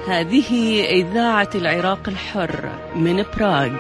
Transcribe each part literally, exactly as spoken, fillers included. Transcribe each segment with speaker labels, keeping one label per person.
Speaker 1: هذه إذاعة العراق الحر من براغ.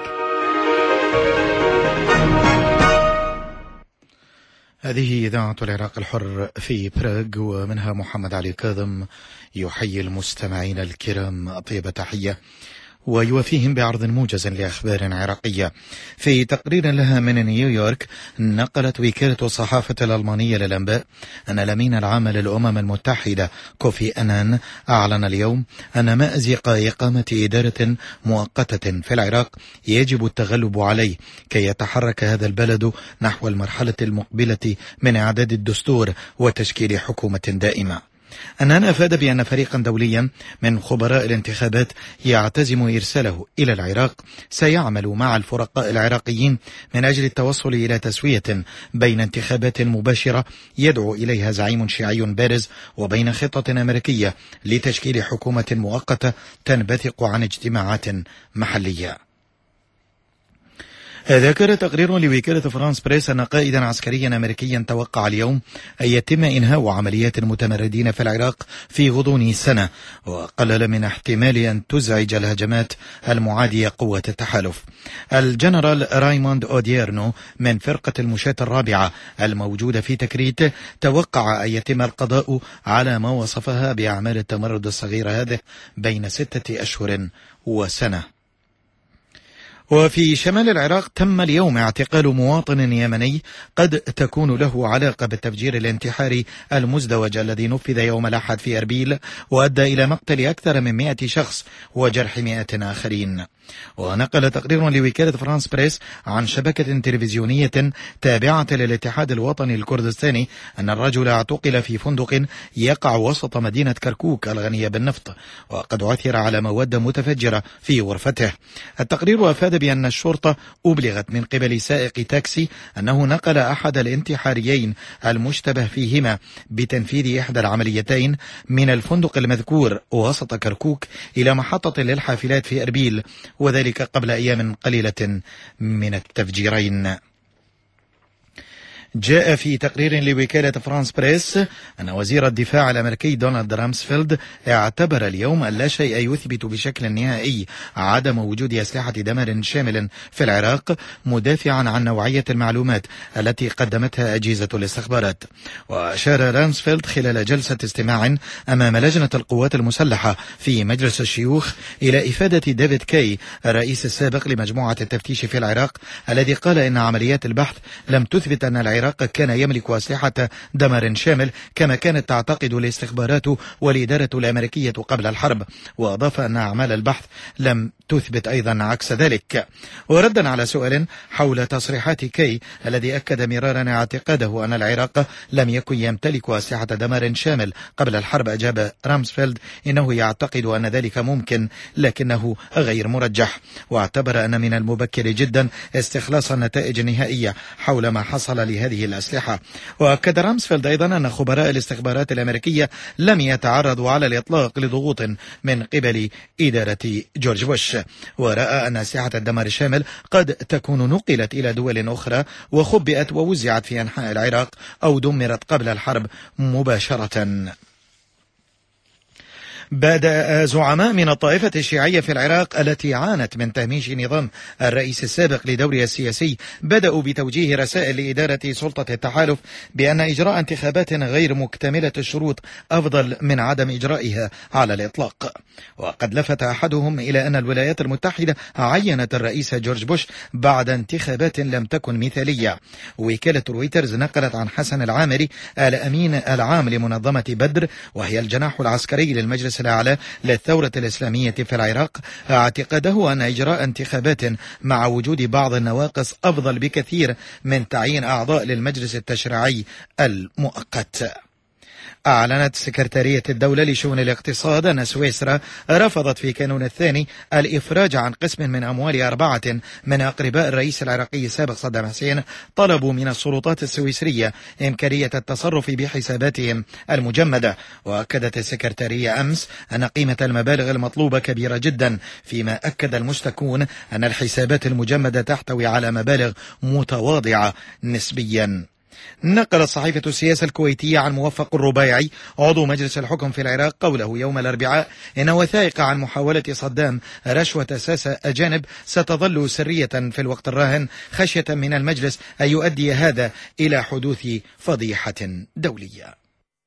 Speaker 2: هذه إذاعة العراق الحر في براغ، ومنها محمد علي كاظم يحيي المستمعين الكرام طيب تحية ويوافيهم بعرض موجز لأخبار عراقية. في تقرير لها من نيويورك، نقلت وكالة الصحافة الألمانية للأنباء أن الأمين العام للأمم المتحدة كوفي أنان أعلن اليوم أن مأزق إقامة إدارة مؤقتة في العراق يجب التغلب عليه كي يتحرك هذا البلد نحو المرحلة المقبلة من إعداد الدستور وتشكيل حكومة دائمة. أنان أفاد بأن فريقا دوليا من خبراء الانتخابات يعتزم إرساله إلى العراق سيعمل مع الفرقاء العراقيين من أجل التوصل إلى تسوية بين انتخابات مباشرة يدعو إليها زعيم شيعي بارز وبين خطة أمريكية لتشكيل حكومة مؤقتة تنبثق عن اجتماعات محلية. ذكر تقرير لوكالة فرانس بريس أن قائدا عسكريا أمريكيا توقع اليوم أن يتم إنهاء عمليات المتمردين في العراق في غضون سنة، وقلل من احتمال أن تزعج الهجمات المعادية قوة التحالف. الجنرال رايموند أوديرنو من فرقة المشاة الرابعة الموجودة في تكريت توقع أن يتم القضاء على ما وصفها بأعمال التمرد الصغيرة هذه بين ستة أشهر وسنة. وفي شمال العراق تم اليوم اعتقال مواطن يمني قد تكون له علاقة بالتفجير الانتحاري المزدوج الذي نفذ يوم الأحد في أربيل وأدى إلى مقتل أكثر من مئة شخص وجرح مئات آخرين. ونقل تقرير لوكالة فرانس بريس عن شبكة تلفزيونية تابعة للاتحاد الوطني الكردستاني أن الرجل اعتقل في فندق يقع وسط مدينة كركوك الغنية بالنفط، وقد عثر على مواد متفجرة في غرفته. التقرير أفاد بأن الشرطة أبلغت من قبل سائق تاكسي أنه نقل أحد الانتحاريين المشتبه فيهما بتنفيذ إحدى العمليتين من الفندق المذكور وسط كركوك إلى محطة للحافلات في أربيل، وذلك قبل أيام قليلة من التفجيرين. جاء في تقرير لوكالة فرانس بريس أن وزير الدفاع الأمريكي دونالد رامسفيلد اعتبر اليوم أن لا شيء يثبت بشكل نهائي عدم وجود أسلحة دمار شامل في العراق، مدافعا عن نوعية المعلومات التي قدمتها أجهزة الاستخبارات. وأشار رامسفيلد خلال جلسة استماع أمام لجنة القوات المسلحة في مجلس الشيوخ إلى إفادة ديفيد كاي الرئيس السابق لمجموعة التفتيش في العراق، الذي قال إن عمليات البحث لم تثبت أن العراق العراق كان يملك أسلحة دمار شامل كما كانت تعتقد الاستخبارات والإدارة الأمريكية قبل الحرب، وأضاف أن أعمال البحث لم تثبت أيضا عكس ذلك. وردا على سؤال حول تصريحات كي الذي أكد مرارا اعتقاده أن العراق لم يكن يمتلك أسلحة دمار شامل قبل الحرب، أجاب رامسفيلد إنه يعتقد أن ذلك ممكن لكنه غير مرجح، واعتبر أن من المبكر جدا استخلاص النتائج النهائية حول ما حصل لهذه الأسلحة. وأكد رامسفيلد أيضا أن خبراء الاستخبارات الأمريكية لم يتعرضوا على الإطلاق لضغوط من قبل إدارة جورج بوش، ورأى أن أسلحة الدمار الشامل قد تكون نقلت إلى دول أخرى وخبئت ووزعت في أنحاء العراق أو دمرت قبل الحرب مباشرة. بدأ زعماء من الطائفة الشيعية في العراق التي عانت من تهميش نظام الرئيس السابق لدورها السياسي بدأوا بتوجيه رسائل لإدارة سلطة التحالف بأن إجراء انتخابات غير مكتملة الشروط أفضل من عدم إجرائها على الإطلاق. وقد لفت أحدهم إلى أن الولايات المتحدة عينت الرئيس جورج بوش بعد انتخابات لم تكن مثالية. وكالة رويترز نقلت عن حسن العامري الأمين العام لمنظمة بدر، وهي الجناح العسكري للمجلس الأعلى للثورة الإسلامية في العراق، اعتقاده أن إجراء انتخابات مع وجود بعض النواقص أفضل بكثير من تعيين أعضاء للمجلس التشريعي المؤقت. أعلنت سكرتارية الدولة لشؤون الاقتصاد أن سويسرا رفضت في كانون الثاني الإفراج عن قسم من أموال أربعة من أقرباء الرئيس العراقي السابق صدام حسين طلبوا من السلطات السويسرية إمكانية التصرف بحساباتهم المجمدة. وأكدت السكرتارية أمس أن قيمة المبالغ المطلوبة كبيرة جدا، فيما أكد المشتكون أن الحسابات المجمدة تحتوي على مبالغ متواضعة نسبيا. نقلت صحيفة السياسة الكويتية عن موفق الربيعي عضو مجلس الحكم في العراق قوله يوم الأربعاء إن وثائق عن محاولة صدام رشوة ساسة أجانب ستظل سرية في الوقت الراهن خشية من المجلس أن يؤدي هذا إلى حدوث فضيحة دولية.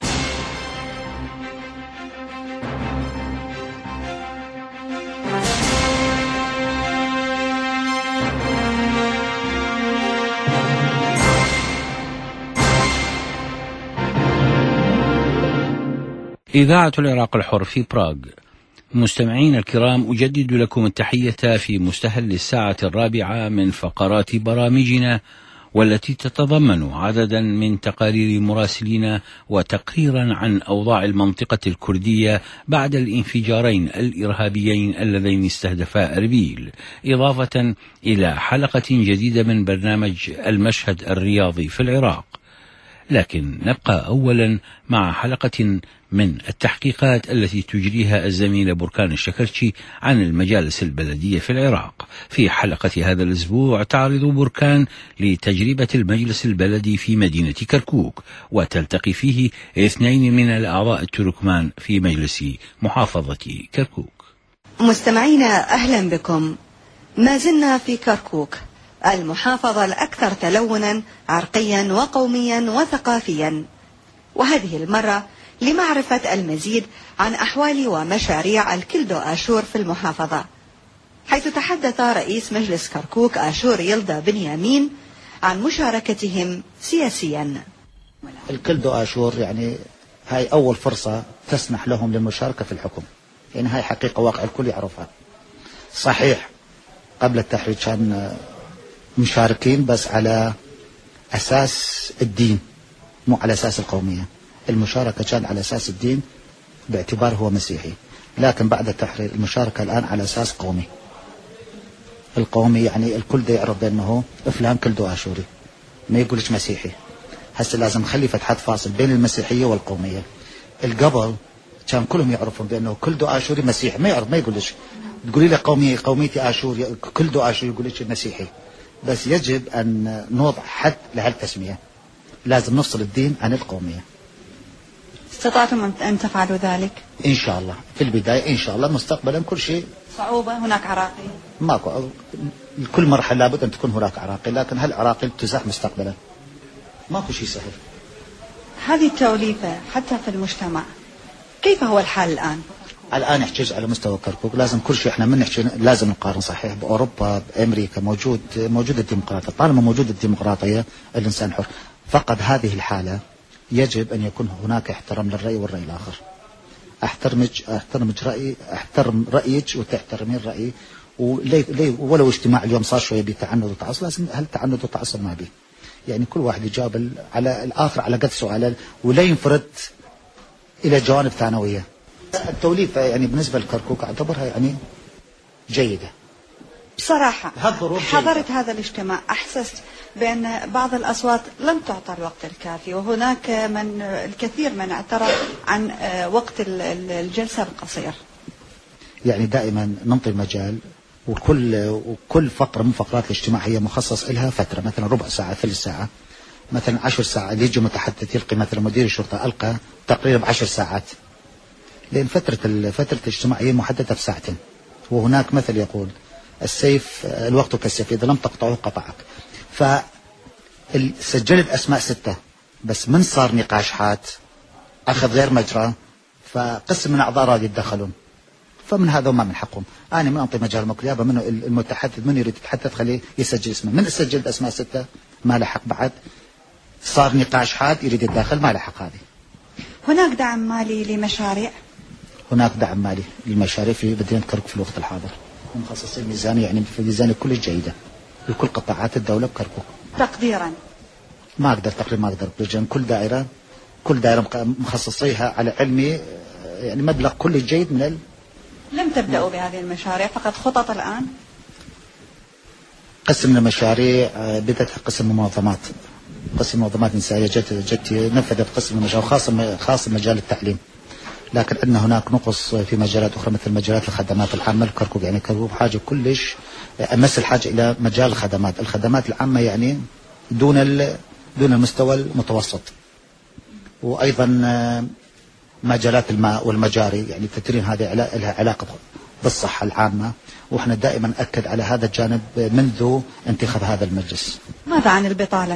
Speaker 3: إذاعة العراق الحر في براغ. مستمعين الكرام، أجدد لكم التحية في مستهل الساعة الرابعة من فقرات برامجنا، والتي تتضمن عددا من تقارير مراسلين وتقريرا عن أوضاع المنطقة الكردية بعد الانفجارين الإرهابيين اللذين استهدفا أربيل، إضافة إلى حلقة جديدة من برنامج المشهد الرياضي في العراق. لكن نبقى أولا مع حلقة من التحقيقات التي تجريها الزميلة بركان الشكرشي عن المجالس البلدية في العراق. في حلقة هذا الأسبوع تعرض بركان لتجربة المجلس البلدي في مدينة كركوك، وتلتقي فيه اثنين من الأعضاء التركمان في مجلس محافظة كركوك.
Speaker 4: مستمعينا أهلا بكم. ما زلنا في كركوك، المحافظة الأكثر تلونا عرقيا وقوميا وثقافيا، وهذه المرة لمعرفة المزيد عن أحوال ومشاريع الكلدو آشور في المحافظة، حيث تحدث رئيس مجلس كركوك آشور يلدا بنيامين عن مشاركتهم سياسيا.
Speaker 5: الكلدو آشور يعني هاي أول فرصة تسمح لهم للمشاركة في الحكم، يعني هاي حقيقة واقع الكل يعرفها. صحيح قبل التحرير كان مشاركين بس على أساس الدين مو على أساس القومية، المشاركة كان على أساس الدين باعتبار هو مسيحي، لكن بعد التحرير المشاركة الآن على أساس قومي. القومي يعني الكل دا يعرف بأنه فلان كلدو آشوري، ما يقولش مسيحي. هسه لازم نخلي فتحات فاصل بين المسيحية والقومية. القبل كان كلهم يعرفون بأنه كلدو آشوري مسيحي، ما يعرف ما يقولش تقولي له قومية قوميتي آشوري كلدو آشوري يقولش مسيحي. بس يجب أن نوضع حد لهالتسمية، لازم نفصل الدين عن القومية.
Speaker 4: استطعتم أن تفعلوا ذلك؟
Speaker 5: إن شاء الله في البداية، إن شاء الله مستقبلا كل شيء.
Speaker 4: صعوبة هناك عراقي؟
Speaker 5: ماكو، كل مرحلة لابد أن تكون هناك عراقي، لكن هل عراقي تزاح مستقبلا؟ ماكو شيء سهل.
Speaker 4: هذه التوليفة حتى في المجتمع كيف هو الحال الآن؟
Speaker 5: الآن نحكي على مستوى كركوك، لازم كل شيء احنا من نحكي لازم نقارن. صحيح بأوروبا بأمريكا موجود موجود الديمقراطية، طالما موجود الديمقراطية الإنسان حر. فقد هذه الحالة يجب أن يكون هناك احترام للرأي والرأي الآخر. احترمج احترمج رأيي، احترم رأيك وتحترمين رأيي. ولي لي ولو اجتماع اليوم صار شوية بتعنت وتعصب، لازم هل تعنت وتعصب ما بيه، يعني كل واحد يجاوب على الآخر على قد سؤاله ولا ينفرد إلى جوانب ثانوية. التوليفة يعني بالنسبة لكركوك أعتبرها يعني جيدة
Speaker 4: بصراحة. حضرت هذا الاجتماع أحسست بأن بعض الأصوات لم تعطى الوقت الكافي، وهناك من الكثير من اعترض عن وقت الجلسة القصير.
Speaker 5: يعني دائما ننطي مجال، وكل وكل فقرة من فقرات الاجتماع هي مخصص لها فترة، مثلا ربع ساعة ثلث ساعة، مثلا عشر ساعات. يجي متحدث يلقي مثلا مدير الشرطة ألقى تقرير بعشر ساعات، لأن فترة فترة الاجتماع هي محددة بساعتين. وهناك مثل يقول السيف الوقت كالسيف إذا لم تقطعه قطعك. فسجلت أسماء ستة، بس من صار نقاش حاد أخذ غير مجرى، فقسم من أعضاء راد يتدخلون، فمن هذا وما من حقهم. أنا من أنطي مجال مكليابة منه المتحدث من يريد يتحدث خليه يسجل اسمه. من سجلت أسماء ستة ما لحق، بعد صار نقاش حاد يريد يتدخل ما لحق. هذه
Speaker 4: هناك دعم مالي لمشاريع؟
Speaker 5: هناك دعم مالي للمشاريع في مدينة كركوك في الوقت الحاضر، مخصصين ميزانية يعني في ميزانية كل جيدة لكل قطاعات الدولة بكركوك.
Speaker 4: تقديرا
Speaker 5: ما أقدر تقريبا ما أقدر بجان كل دائرة كل دائرة مخصصيها على علمي يعني مبلغ كل جيد من ال...
Speaker 4: لم تبدأوا بهذه المشاريع، فقط خطط الآن؟
Speaker 5: قسم المشاريع بدأت قسم المنظمات، قسم المنظمات النسائية جت جت نفذت قسم المشاريع خاصة خاصة مجال التعليم، لكن أن هناك نقص في مجالات أخرى مثل مجالات الخدمات العامة لكركوك. يعني كركوك حاجة كلش أمس الحاجة إلى مجال الخدمات، الخدمات العامة يعني دون ال دون المستوى المتوسط. وأيضا مجالات الماء والمجاري، يعني التدرين هذه لها علاقة بالصحة العامة، وإحنا دائما نأكد على هذا الجانب منذ انتخاب هذا المجلس.
Speaker 4: ماذا عن البطالة؟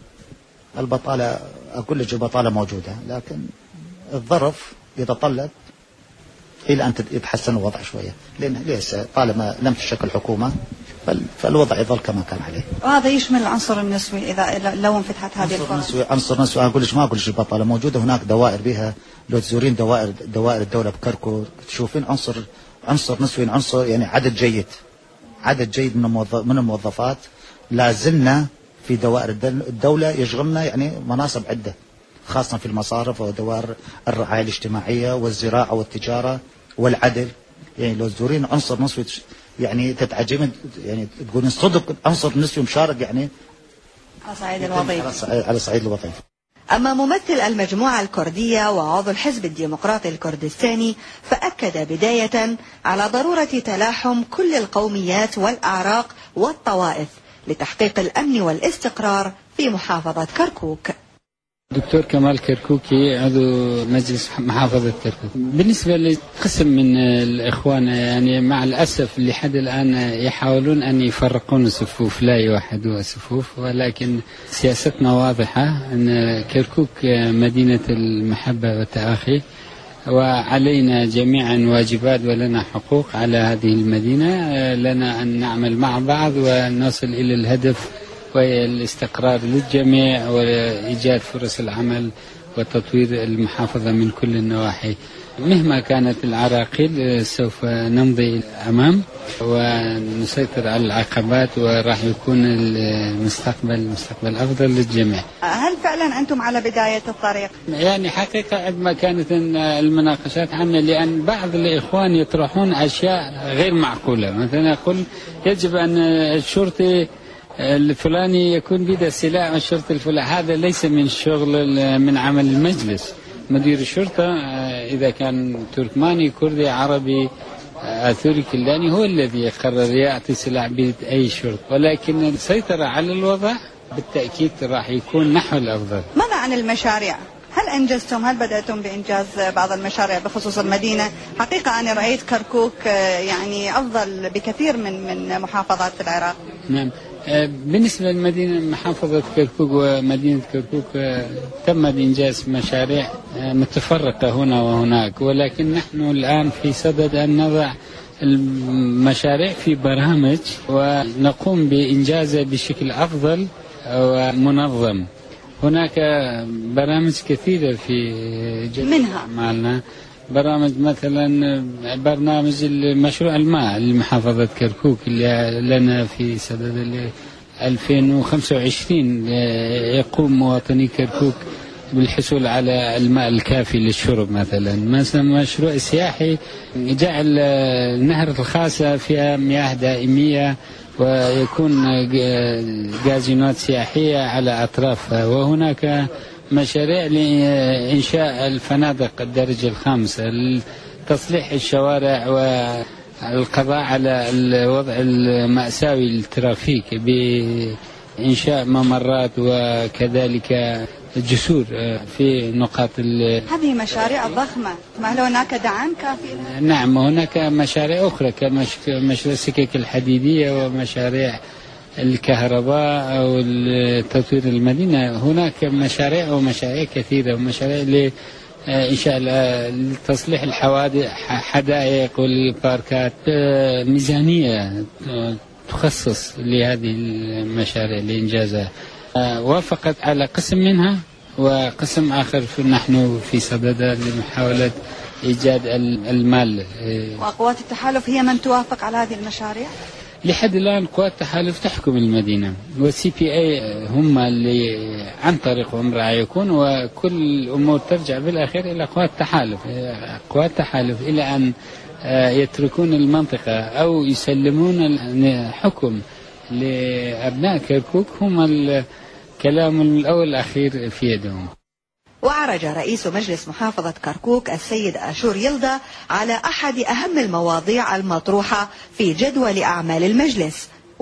Speaker 5: البطالة أقول لك البطالة موجودة، لكن الظرف يتطلب إلى أن يتحسن الوضع شوية، لأن ليس طالما لم تشكل حكومة فالوضع يظل كما كان عليه.
Speaker 4: وهذا يشمل العنصر النسوي إذا لو انفتحت هذه الفرص.
Speaker 5: نسوي عنصر نسوي أقول لك ما أقول لك البطالة موجودة، هناك دوائر بها، لو تزورين دوائر دوائر الدولة بكركوك تشوفين عنصر عنصر نسوي، عنصر يعني عدد جيد عدد جيد من الموظف من الموظفات. لا زلنا في دوائر الدولة يشغلنا يعني مناصب عدة، خاصة في المصارف ودوائر الرعاية الاجتماعية والزراعة والتجارة والعدل. يعني لو تزورين عنصر نسوي يعني تتعجبين، يعني تقولين صدق عنصر نسوي مشارك يعني
Speaker 4: على صعيد الوظيفة
Speaker 5: على صعيد الوظيفة.
Speaker 4: أما ممثل المجموعة الكردية وعضو الحزب الديمقراطي الكردستاني فأكد بداية على ضرورة تلاحم كل القوميات والأعراق والطوائف لتحقيق الأمن والاستقرار في محافظة كركوك.
Speaker 6: دكتور كمال كركوكي، عضو مجلس محافظة كركوك. بالنسبة لقسم من الإخوان يعني مع الأسف لحد الآن يحاولون أن يفرقون الصفوف، لا يوحدوا الصفوف، ولكن سياستنا واضحة أن كركوك مدينة المحبة والتآخي، وعلينا جميعا واجبات ولنا حقوق على هذه المدينة. لنا أن نعمل مع بعض ونصل إلى الهدف وهي الاستقرار للجميع وإيجاد فرص العمل وتطوير المحافظة من كل النواحي. مهما كانت العراقيل سوف نمضي أمام ونسيطر على العقبات، وراح يكون المستقبل مستقبل أفضل للجميع.
Speaker 4: هل فعلا أنتم على بداية الطريق؟
Speaker 6: يعني حقيقة عندما كانت المناقشات عنا، لأن بعض الإخوان يطرحون أشياء غير معقولة. مثلا يقول يجب أن الشرطي الفلاني يكون بيده سلاح والشرطي الفلاني، هذا ليس من شغل من عمل المجلس. مدير الشرطة إذا كان تركماني كردي عربي آثوري كلاني هو الذي يقرر يعطي سلاح بيد أي شرطة، ولكن السيطرة على الوضع بالتأكيد راح يكون نحو الأفضل.
Speaker 4: ماذا عن المشاريع؟ هل أنجزتم؟ هل بدأتم بإنجاز بعض المشاريع بخصوص المدينة؟ حقيقة أنا رأيت كركوك يعني أفضل بكثير من من محافظات العراق.
Speaker 6: نعم، بالنسبة للمدينة محافظة كركوك ومدينة كركوك تم إنجاز مشاريع متفرقة هنا وهناك، ولكن نحن الآن في صدد أن نضع المشاريع في برامج ونقوم بإنجازها بشكل أفضل ومنظم. هناك برامج كثيرة في
Speaker 4: منها
Speaker 6: معنا برامج، مثلا برنامج المشروع الماء لمحافظة كركوك اللي لنا في سدد ألفين وخمسة وعشرين، يقوم مواطني كركوك بالحصول على الماء الكافي للشرب. مثلا مثلا مشروع سياحي جعل النهر الخاصة فيها مياه دائمية ويكون جازينات سياحية على أطرافها. وهناك مشاريع لإنشاء الفنادق الدرجة الخامسة، تصليح الشوارع والقضاء على الوضع المأساوي للترافيك بإنشاء ممرات وكذلك جسور في نقاط.
Speaker 4: هذه مشاريع ضخمة، ما هل هناك دعم كافي؟
Speaker 6: نعم، هناك مشاريع أخرى كمشروع السكك الحديدية ومشاريع الكهرباء أو تطوير المدينة. هناك مشاريع ومشاريع كثيرة، ومشاريع لإنشاء تصليح الحوادث حدائق والباركات، ميزانية تخصص لهذه المشاريع لإنجازها. وافقت على قسم منها، وقسم آخر نحن في صدد لمحاولة إيجاد المال.
Speaker 4: وقوات التحالف هي من توافق على هذه المشاريع؟
Speaker 6: لحد الآن قوات التحالف تحكم المدينة، والسي بي اي هم اللي عن طريقهم راح يكون، وكل الأمور ترجع بالأخير إلى قوات التحالف. قوات التحالف إلى أن يتركون المنطقة أو يسلمون الحكم لأبناء كركوك، هم الكلام الأول والأخير في يدهم.
Speaker 4: وعرج رئيس مجلس محافظة كركوك السيد آشور يلدا على أحد أهم المواضيع المطروحة في جدول أعمال المجلس،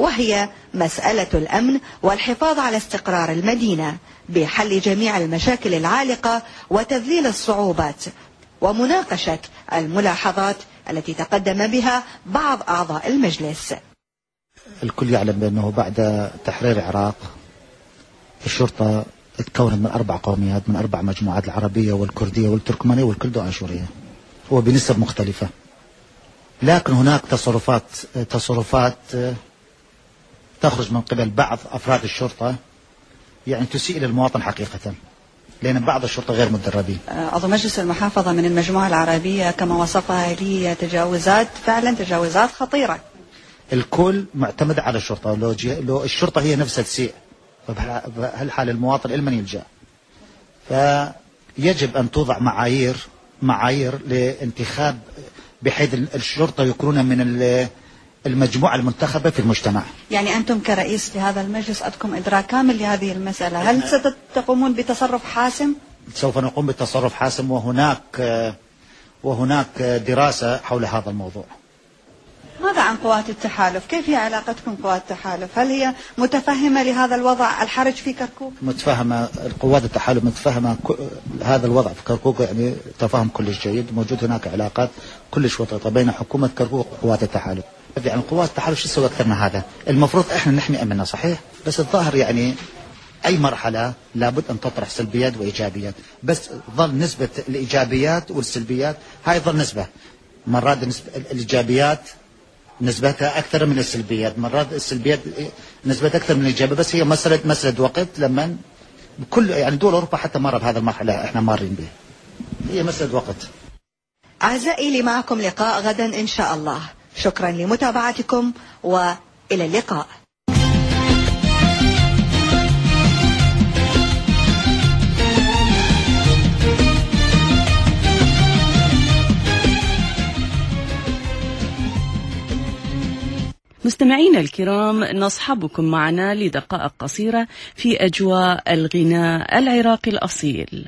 Speaker 7: وهي مسألة الأمن والحفاظ على استقرار المدينة بحل جميع المشاكل العالقة وتذليل الصعوبات، ومناقشة الملاحظات التي تقدم بها بعض أعضاء المجلس.
Speaker 5: الكل يعلم بأنه بعد تحرير العراق الشرطة تكونت من أربع قوميات، من أربع مجموعات: العربية والكردية والتركمانية والكلدو آشورية، وبنسب مختلفة. لكن هناك تصرفات تصرفات تخرج من قبل بعض أفراد الشرطة يعني تسيء للمواطن حقيقة، لأن بعض الشرطة غير مدربين.
Speaker 4: عضو مجلس المحافظة من المجموعة العربية كما وصفها لي تجاوزات، فعلا تجاوزات خطيرة.
Speaker 5: الكل معتمد على الشرطة، لو, لو الشرطة هي نفسها تسيء بهالحال المواطن لمن يلجأ؟ فيجب أن توضع معايير معايير لانتخاب بحيث الشرطة يكونون من المجموعة المنتخبة في المجتمع.
Speaker 4: يعني أنتم كرئيس لهذا المجلس عندكم إدراك كامل لهذه المسألة، هل ستقومون بتصرف حاسم؟
Speaker 5: سوف نقوم بتصرف حاسم، وهناك وهناك دراسة حول هذا الموضوع.
Speaker 4: ماذا عن قوات التحالف؟ كيف هي علاقتكم قوات التحالف؟ هل هي متفهمة لهذا الوضع الحرج في كركوك؟
Speaker 5: متفهمة، القوات التحالف متفهمة هذا الوضع في كركوك، يعني تفاهم كلش جيد. موجود هناك علاقات كلش وطيدة بين حكومة كركوك وقوات التحالف. يعني قوات التحالف شو تسوي أكثر من هذا؟ المفروض إحنا نحمي أمننا صحيح، بس الظاهر يعني أي مرحلة لابد أن تطرح سلبيات وإيجابيات، بس ظل نسبة الإيجابيات والسلبيات هاي ظل نسبة. مرات نسبة الإيجابيات نسبتها أكثر من السلبيات، مرات السلبيات نسبتها أكثر من الإيجابيات، بس هي مسألة مسألة وقت. لما كل يعني دول أوروبا حتى مر بهذا المرحلة إحنا مارين به، هي مسألة وقت.
Speaker 7: أعزائي لي معكم لقاء غدا إن شاء الله. شكرا لمتابعتكم وإلى اللقاء.
Speaker 1: مستمعينا الكرام، نصحبكم معنا لدقائق قصيرة في أجواء الغناء العراقي الأصيل.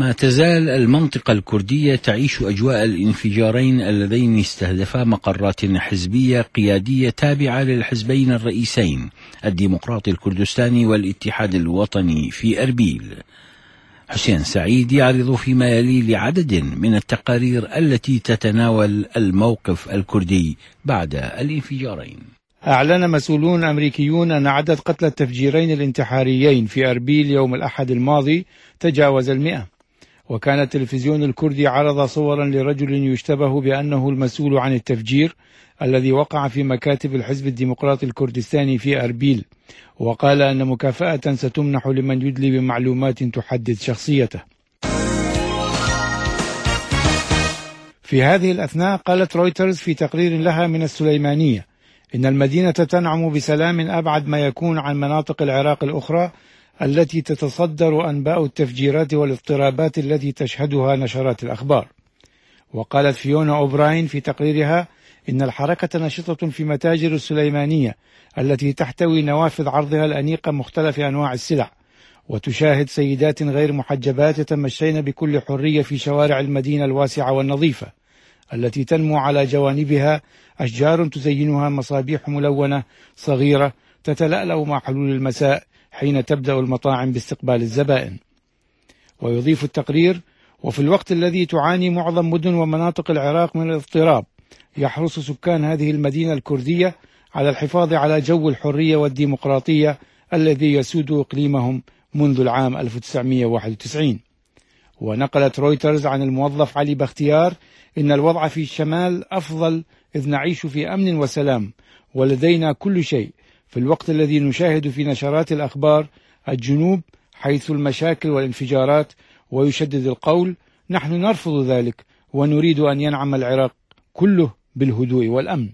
Speaker 3: ما تزال المنطقة الكردية تعيش أجواء الانفجارين اللذين استهدفا مقرات حزبية قيادية تابعة للحزبين الرئيسين الديمقراطي الكردستاني والاتحاد الوطني في أربيل. حسين سعيد يعرض فيما يلي لعدد من التقارير التي تتناول الموقف الكردي بعد الانفجارين.
Speaker 8: أعلن مسؤولون أمريكيون أن عدد قتلى التفجيرين الانتحاريين في أربيل يوم الأحد الماضي تجاوز المئة. وكان التلفزيون الكردي عرض صورا لرجل يشتبه بأنه المسؤول عن التفجير الذي وقع في مكاتب الحزب الديمقراطي الكردستاني في أربيل، وقال أن مكافأة ستمنح لمن يدلي بمعلومات تحدد شخصيته. في هذه الأثناء قالت رويترز في تقرير لها من السليمانية إن المدينة تنعم بسلام أبعد ما يكون عن مناطق العراق الأخرى التي تتصدر أنباء التفجيرات والاضطرابات التي تشهدها نشرات الأخبار. وقالت فيونا أوبراين في تقريرها إن الحركة نشطة في متاجر السليمانية التي تحتوي نوافذ عرضها الأنيقة مختلف أنواع السلع، وتشاهد سيدات غير محجبات يتمشين بكل حرية في شوارع المدينة الواسعة والنظيفة التي تنمو على جوانبها أشجار تزينها مصابيح ملونة صغيرة تتلألأ مع حلول المساء حين تبدأ المطاعم باستقبال الزبائن. ويضيف التقرير: وفي الوقت الذي تعاني معظم مدن ومناطق العراق من الاضطراب، يحرص سكان هذه المدينة الكردية على الحفاظ على جو الحرية والديمقراطية الذي يسود إقليمهم منذ العام ألف وتسعمئة وواحد وتسعين. ونقلت رويترز عن الموظف علي بختيار إن الوضع في الشمال أفضل إذ نعيش في أمن وسلام ولدينا كل شيء، في الوقت الذي نشاهد في نشرات الأخبار الجنوب حيث المشاكل والانفجارات. ويشدد القول: نحن نرفض ذلك ونريد أن ينعم العراق كله بالهدوء والأمن.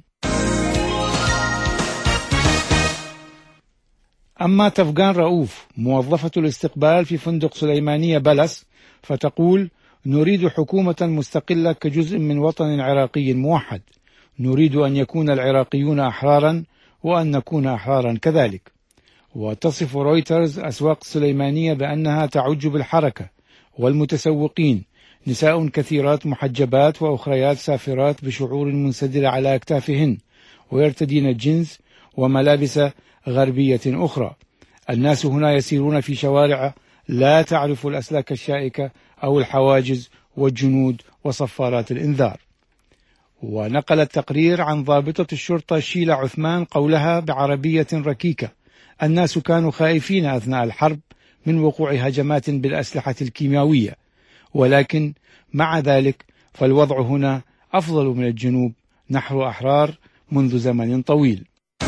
Speaker 8: أما تفغان رؤوف موظفة الاستقبال في فندق سليمانية بلس فتقول: نريد حكومة مستقلة كجزء من وطن عراقي موحد، نريد أن يكون العراقيون أحرارا وأن نكون أحرارا كذلك. وتصف رويترز أسواق السليمانية بأنها تعج بالحركة والمتسوقين، نساء كثيرات محجبات وأخريات سافرات بشعور منسدلة على أكتافهن ويرتدين جينز وملابس غربية أخرى. الناس هنا يسيرون في شوارع لا تعرف الأسلاك الشائكة أو الحواجز والجنود وصفارات الإنذار. ونقل التقرير عن ضابطة الشرطة شيلا عثمان قولها بعربية ركيكة: الناس كانوا خائفين أثناء الحرب من وقوع هجمات بالأسلحة الكيماوية، ولكن مع ذلك فالوضع هنا أفضل من الجنوب، نحن أحرار منذ زمن طويل.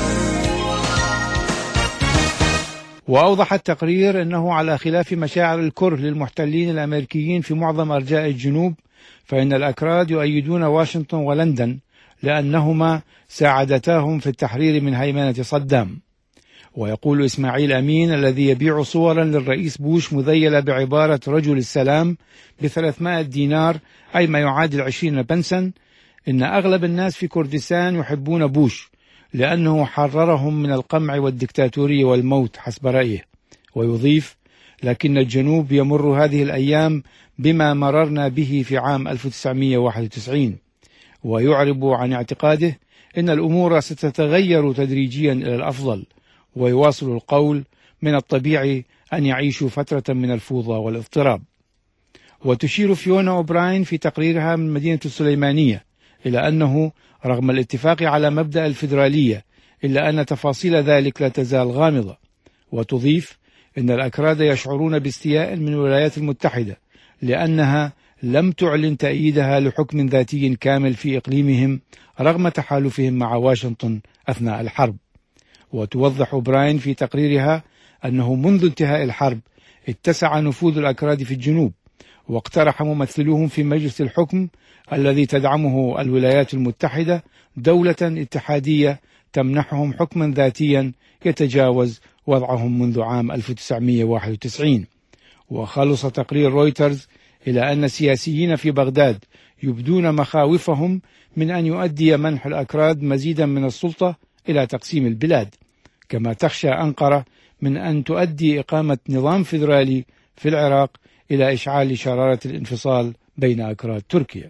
Speaker 8: وأوضح التقرير أنه على خلاف مشاعر الكره للمحتلين الأمريكيين في معظم أرجاء الجنوب، فإن الأكراد يؤيدون واشنطن ولندن لأنهما ساعدتاهم في التحرير من هيمنة صدام. ويقول إسماعيل أمين الذي يبيع صورا للرئيس بوش مذيلة بعبارة رجل السلام بثلاثمائة دينار أي ما يعادل عشرين بنسا: إن أغلب الناس في كردستان يحبون بوش لأنه حررهم من القمع والدكتاتورية والموت حسب رأيه. ويضيف: لكن الجنوب يمر هذه الأيام بما مررنا به في عام ألف وتسعمئة وواحد وتسعين. ويعرب عن اعتقاده إن الأمور ستتغير تدريجيا إلى الأفضل. ويواصل القول: من الطبيعي أن يعيشوا فترة من الفوضى والاضطراب. وتشير فيونا أوبراين في تقريرها من مدينة السليمانية إلى أنه رغم الاتفاق على مبدأ الفيدرالية إلا أن تفاصيل ذلك لا تزال غامضة. وتضيف: إن الأكراد يشعرون باستياء من الولايات المتحدة لأنها لم تعلن تأييدها لحكم ذاتي كامل في إقليمهم رغم تحالفهم مع واشنطن أثناء الحرب. وتوضح أوبراين في تقريرها أنه منذ انتهاء الحرب اتسع نفوذ الأكراد في الجنوب، واقترح ممثلوهم في مجلس الحكم الذي تدعمه الولايات المتحدة دولة اتحادية تمنحهم حكما ذاتيا يتجاوز وضعهم منذ عام ألف وتسعمئة وواحد وتسعين. وخلص تقرير رويترز إلى أن السياسيين في بغداد يبدون مخاوفهم من أن يؤدي منح الأكراد مزيدا من السلطة إلى تقسيم البلاد، كما تخشى أنقرة من أن تؤدي إقامة نظام فيدرالي في العراق إلى إشعال شرارة الانفصال بين أكراد تركيا.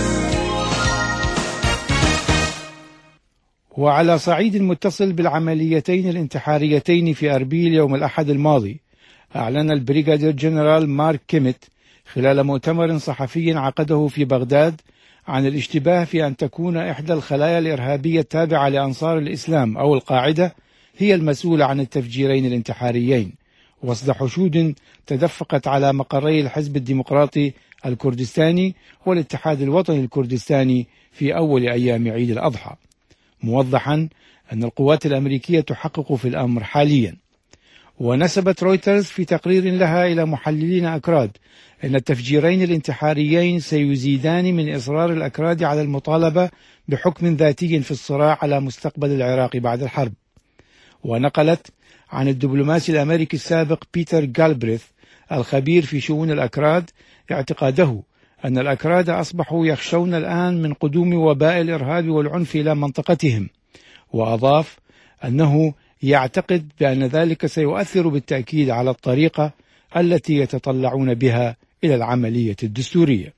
Speaker 8: وعلى صعيد متصل بالعمليتين الانتحاريتين في أربيل يوم الأحد الماضي، أعلن البريغادير جنرال مارك كيميت خلال مؤتمر صحفي عقده في بغداد عن الاشتباه في أن تكون إحدى الخلايا الإرهابية التابعة لأنصار الإسلام أو القاعدة هي المسؤولة عن التفجيرين الانتحاريين، وسط حشود تدفقت على مقري الحزب الديمقراطي الكردستاني والاتحاد الوطني الكردستاني في أول أيام عيد الأضحى، موضحا أن القوات الأمريكية تحقق في الأمر حاليا. ونسبت رويترز في تقرير لها إلى محللين أكراد أن التفجيرين الانتحاريين سيزيدان من إصرار الأكراد على المطالبة بحكم ذاتي في الصراع على مستقبل العراق بعد الحرب. ونقلت عن الدبلوماسي الأمريكي السابق بيتر جالبريث الخبير في شؤون الأكراد اعتقاده أن الأكراد أصبحوا يخشون الآن من قدوم وباء الإرهاب والعنف إلى منطقتهم، وأضاف أنه يعتقد بأن ذلك سيؤثر بالتأكيد على الطريقة التي يتطلعون بها إلى العملية الدستورية.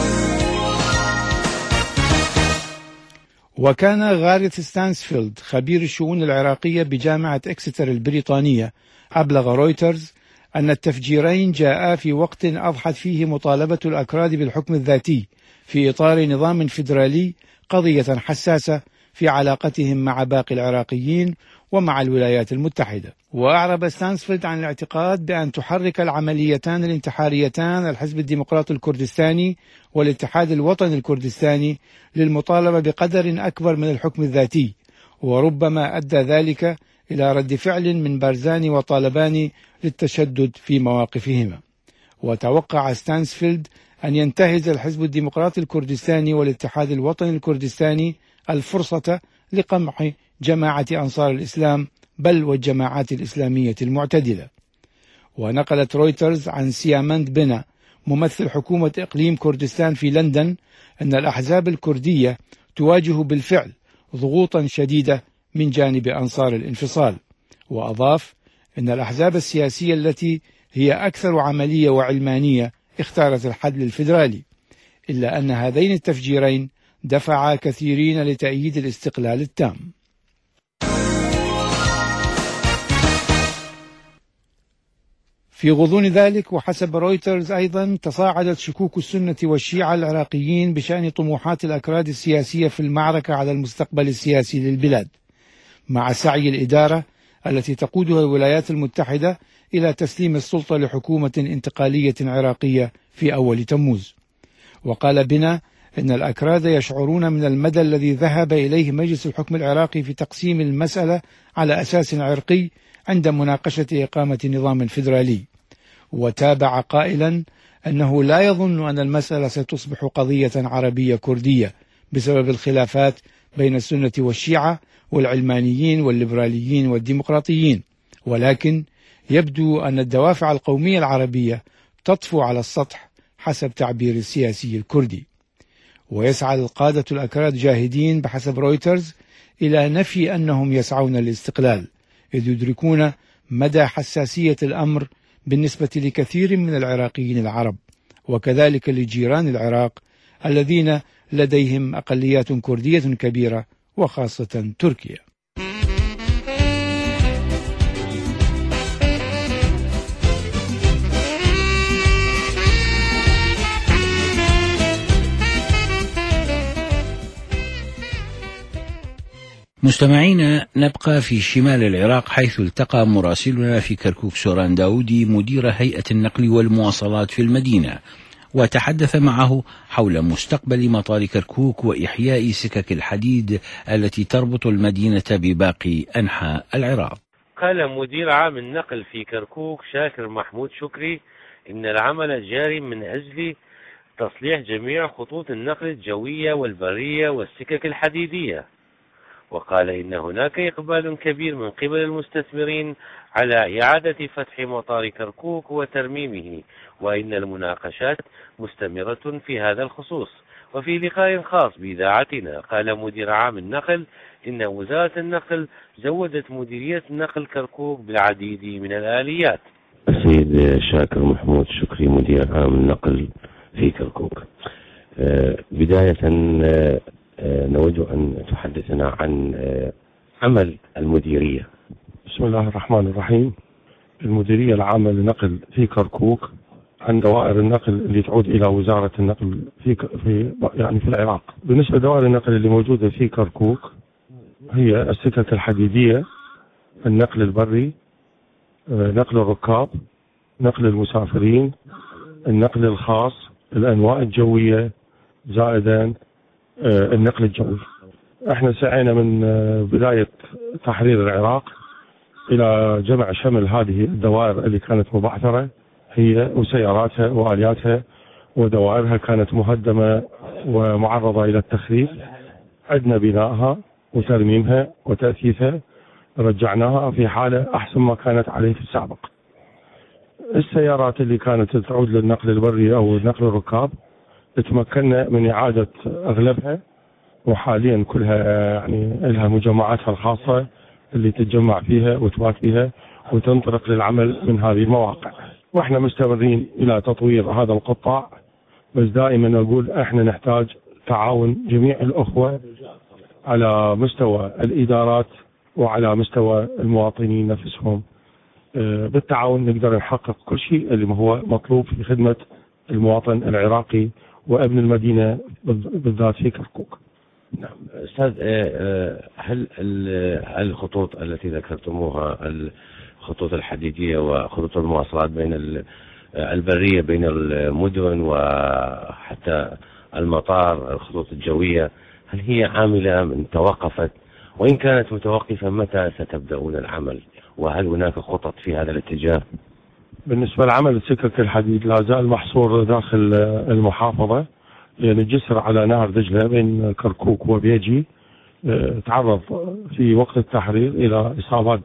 Speaker 8: وكان غارث ستانسفيلد خبير الشؤون العراقية بجامعة إكستر البريطانية أبلغ رويترز أن التفجيرين جاءا في وقت أضحت فيه مطالبة الأكراد بالحكم الذاتي في إطار نظام فيدرالي قضية حساسة في علاقتهم مع باقي العراقيين ومع الولايات المتحدة. وأعرب ستانسفيلد عن الاعتقاد بأن تحرك العمليتان الانتحاريتان الحزب الديمقراطي الكردستاني والاتحاد الوطني الكردستاني للمطالبة بقدر أكبر من الحكم الذاتي، وربما أدى ذلك إلى رد فعل من بارزاني وطالباني للتشدد في مواقفهما. وتوقع ستانسفيلد أن ينتهز الحزب الديمقراطي الكردستاني والاتحاد الوطني الكردستاني الفرصة لقمع جماعة أنصار الإسلام بل والجماعات الإسلامية المعتدلة. ونقلت رويترز عن سياماند بنا ممثل حكومة إقليم كردستان في لندن أن الأحزاب الكردية تواجه بالفعل ضغوطا شديدة من جانب أنصار الانفصال، وأضاف أن الأحزاب السياسية التي هي أكثر عملية وعلمانية اختارت الحل الفيدرالي، إلا أن هذين التفجيرين دفعا كثيرين لتأييد الاستقلال التام. في غضون ذلك وحسب رويترز أيضا تصاعدت شكوك السنة والشيعة العراقيين بشأن طموحات الأكراد السياسية في المعركة على المستقبل السياسي للبلاد، مع سعي الإدارة التي تقودها الولايات المتحدة إلى تسليم السلطة لحكومة انتقالية عراقية في أول تموز. وقال بنا إن الأكراد يشعرون من المدى الذي ذهب إليه مجلس الحكم العراقي في تقسيم المسألة على أساس عرقي عند مناقشة إقامة نظام فيدرالي، وتابع قائلا أنه لا يظن أن المسألة ستصبح قضية عربية كردية بسبب الخلافات بين السنة والشيعة والعلمانيين والليبراليين والديمقراطيين، ولكن يبدو أن الدوافع القومية العربية تطفو على السطح حسب تعبير السياسي الكردي. ويسعى القادة الأكراد جاهدين بحسب رويترز إلى نفي أنهم يسعون للاستقلال، إذ يدركون مدى حساسية الأمر بالنسبة لكثير من العراقيين العرب، وكذلك لجيران العراق الذين لديهم أقليات كردية كبيرة وخاصة تركيا.
Speaker 3: مستمعينا، نبقى في شمال العراق حيث التقى مراسلنا في كركوك سوران داودي مدير هيئة النقل والمواصلات في المدينة، وتحدث معه حول مستقبل مطار كركوك وإحياء سكك الحديد التي تربط المدينة بباقي أنحاء العراق.
Speaker 9: قال مدير عام النقل في كركوك شاكر محمود شكري إن العمل جاري من أجل تصليح جميع خطوط النقل الجوية والبرية والسكك الحديدية، وقال إن هناك إقبال كبير من قبل المستثمرين على إعادة فتح مطار كركوك وترميمه، وإن المناقشات مستمرة في هذا الخصوص. وفي لقاء خاص بإذاعتنا قال مدير عام النقل إن وزارة النقل زودت مديرية نقل كركوك بالعديد من الآليات.
Speaker 10: السيد شاكر محمود شكري مدير عام النقل في كركوك. بداية نود أن تحدثنا عن عمل المديرية.
Speaker 11: بسم الله الرحمن الرحيم. المديرية العامة للنقل في كركوك عن دوائر النقل اللي تعود إلى وزارة النقل في في يعني في العراق. بالنسبة لدوائر النقل اللي موجودة في كركوك هي السكك الحديدية، النقل البري، نقل الركاب، نقل المسافرين، النقل الخاص، الأنواع الجوية، زائدا النقل الجوي. احنا سعينا من بداية تحرير العراق إلى جمع شمل هذه الدوائر اللي كانت مبعثرة هي وسياراتها وآلياتها ودوائرها كانت مهدمة ومعرضة إلى التخريب. عدنا بنائها وترميمها وتأثيثها، رجعناها في حالة أحسن ما كانت عليه في السابق. السيارات اللي كانت تعود للنقل البري أو نقل الركاب تمكنا من إعادة أغلبها، وحاليا كلها يعني لها مجمعاتها الخاصة اللي تتجمع فيها وتبات فيها وتنطلق للعمل من هذه المواقع. واحنا مستمرين إلى تطوير هذا القطاع، بس دائما نقول احنا نحتاج تعاون جميع الأخوة على مستوى الإدارات وعلى مستوى المواطنين نفسهم. بالتعاون نقدر نحقق كل شيء اللي هو مطلوب في خدمة المواطن العراقي وابن المدينة بالذات في كركوك.
Speaker 10: نعم أستاذ، هل الخطوط التي ذكرتموها، الخطوط الحديدية وخطوط المواصلات بين البرية بين المدن وحتى المطار، الخطوط الجوية، هل هي عاملة من توقفت؟ وإن كانت متوقفة متى ستبدأون العمل؟ وهل هناك خطط في هذا الاتجاه؟
Speaker 11: بالنسبة لعمل السكك الحديد لا زال محصور داخل المحافظة، لأن الجسر على نهر دجلة بين كركوك وبيجي تعرض في وقت التحرير إلى إصابات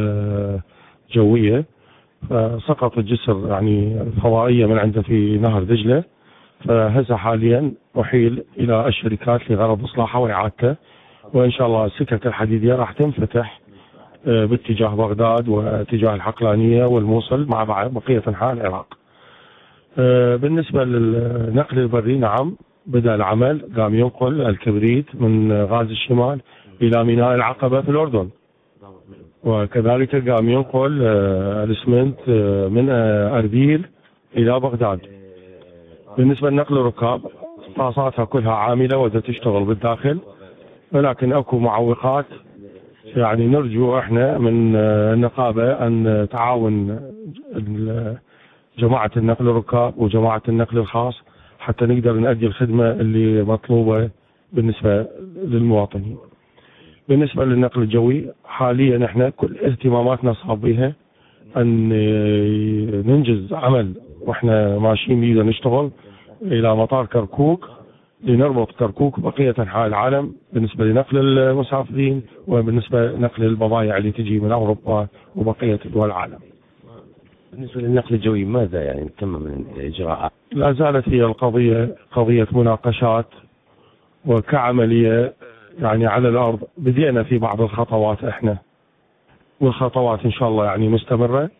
Speaker 11: جوية، فسقط الجسر يعني فضائية من عنده في نهر دجلة، فهسه حاليا أحيل إلى الشركات لغرض إصلاحه وإعادته. وإن شاء الله السكك الحديدية راح تنفتح باتجاه بغداد واتجاه الحقلانية والموصل مع بقية أنحاء العراق. بالنسبة للنقل البري نعم بدأ العمل، قام ينقل الكبريت من غاز الشمال إلى ميناء العقبة في الأردن، وكذلك قام ينقل الإسمنت من أربيل إلى بغداد. بالنسبة لنقل الركاب طاساتها كلها عاملة وتشتغل بالداخل، ولكن أكو معوقات. يعني نرجو احنا من النقابة أن تعاون جماعة النقل الركاب وجماعة النقل الخاص حتى نقدر نؤدي الخدمة اللي مطلوبة بالنسبة للمواطنين. بالنسبة للنقل الجوي حاليا احنا كل اهتماماتنا صاب بها أن ننجز عمل، واحنا ماشيين بينا نشتغل إلى مطار كركوك لنربط كركوك بقية أنحاء العالم بالنسبة لنقل المسافرين وبالنسبة لنقل البضائع اللي تجي من أوروبا وبقية دول العالم.
Speaker 10: بالنسبة للنقل الجوي ماذا يعني تم من إجراءات؟
Speaker 11: لا زالت هي القضية قضية مناقشات، وكعملية يعني على الأرض بدينا في بعض الخطوات احنا، والخطوات إن شاء الله يعني مستمرة.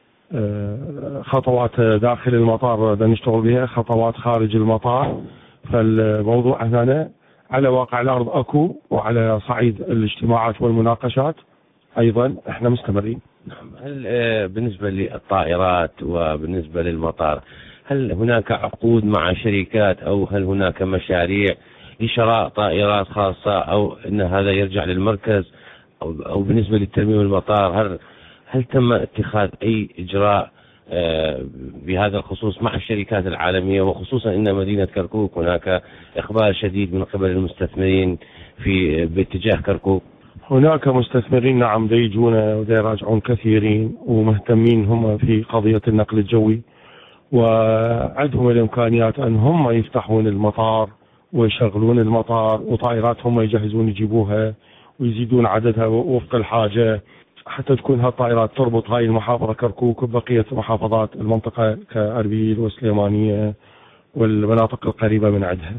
Speaker 11: خطوات داخل المطار بدنا نشتغل بها، خطوات خارج المطار. فالموضوع هنا على واقع الأرض أكو، وعلى صعيد الاجتماعات والمناقشات أيضا احنا مستمرين.
Speaker 10: هل بالنسبة للطائرات وبالنسبة للمطار هل هناك عقود مع شركات أو هل هناك مشاريع لشراء طائرات خاصة، أو أن هذا يرجع للمركز، أو, أو بالنسبة للترميم المطار هل, هل تم اتخاذ أي إجراء بهذا الخصوص مع الشركات العالمية، وخصوصا أن مدينة كركوك هناك إقبال شديد من قبل المستثمرين في باتجاه كركوك؟
Speaker 11: هناك مستثمرين نعم يجون ويراجعون كثيرين ومهتمين هم في قضية النقل الجوي، وعندهم الإمكانيات أن هم يفتحون المطار ويشغلون المطار، وطائرات هم يجهزون يجيبوها ويزيدون عددها وفق الحاجة، حتى تكون هالطائرات تربط هاي المحافظة كركوك ببقية محافظات المنطقة كأربيل والسليمانية والمناطق القريبة من عندها.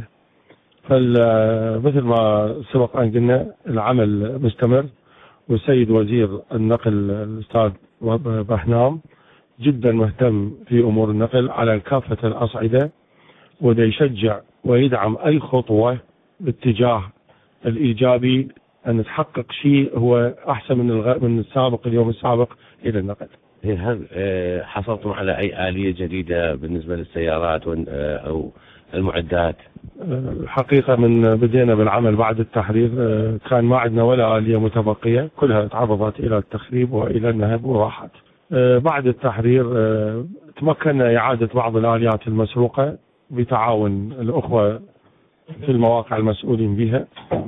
Speaker 11: فمثل ما سبق أن قلنا العمل مستمر، والسيد وزير النقل الأستاذ بهنام جدا مهتم في أمور النقل على كافة الأصعدة، وده يشجع ويدعم أي خطوة باتجاه الإيجابي أن تحقق شيء هو أحسن من الغ... من السابق اليوم السابق إلى النقل.
Speaker 10: هل حصلتم على أي آلية جديدة بالنسبة للسيارات أو المعدات؟
Speaker 11: الحقيقة من بدينا بالعمل بعد التحرير كان ما عندنا ولا آلية متبقية، كلها تعرضت إلى التخريب وإلى النهب وراحت. بعد التحرير تمكنا إعادة بعض الآليات المسروقة بتعاون الأخوة في المواقع المسؤولين بها.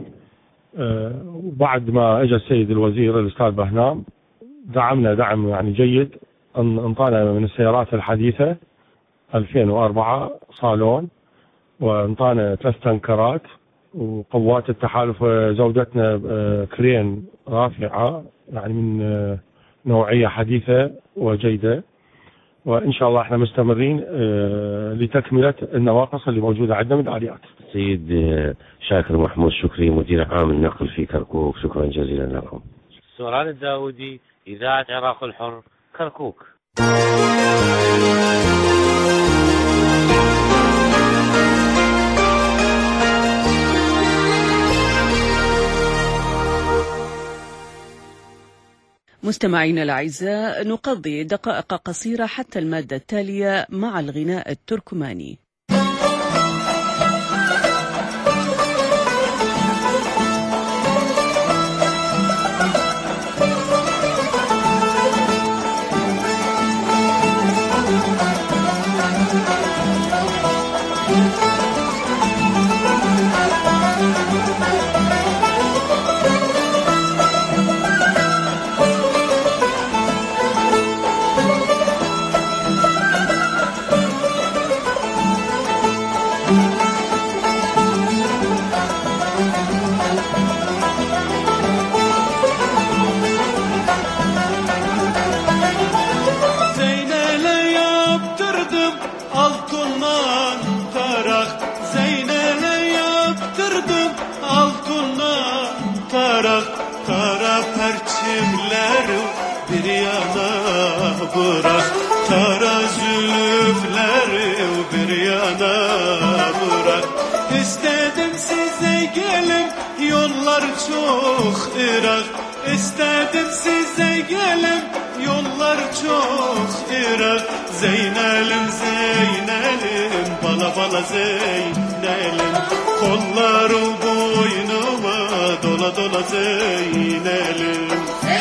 Speaker 11: وبعد ما اجى السيد الوزير الأستاذ بهنام دعمنا دعم يعني جيد، انطانا من السيارات الحديثة ألفين وأربعة صالون، وانطانا ثلاث تنكرات، وقوات التحالف زودتنا كرين رافعة يعني من نوعية حديثة وجيدة، وإن شاء الله احنا مستمرين لتكملة النواقص اللي موجودة عندنا من الآليات.
Speaker 10: سيد شاكر محمود شكري مدير عام النقل في كركوك، شكرا جزيلا لكم. سوران الداودي، إذاعة عراق الحر، كركوك.
Speaker 1: مستمعينا الأعزاء، نقضي دقائق قصيرة حتى المادة التالية مع الغناء التركماني.
Speaker 12: Bırak kara zülüfleri bir yana bırak. İstedim size gelin yollar çok ırak. İstedim size gelin yollar çok ırak. Zeynelim Zeynelim bala bala Zeynelim. Kolları boynuma dola dola Zeynelim.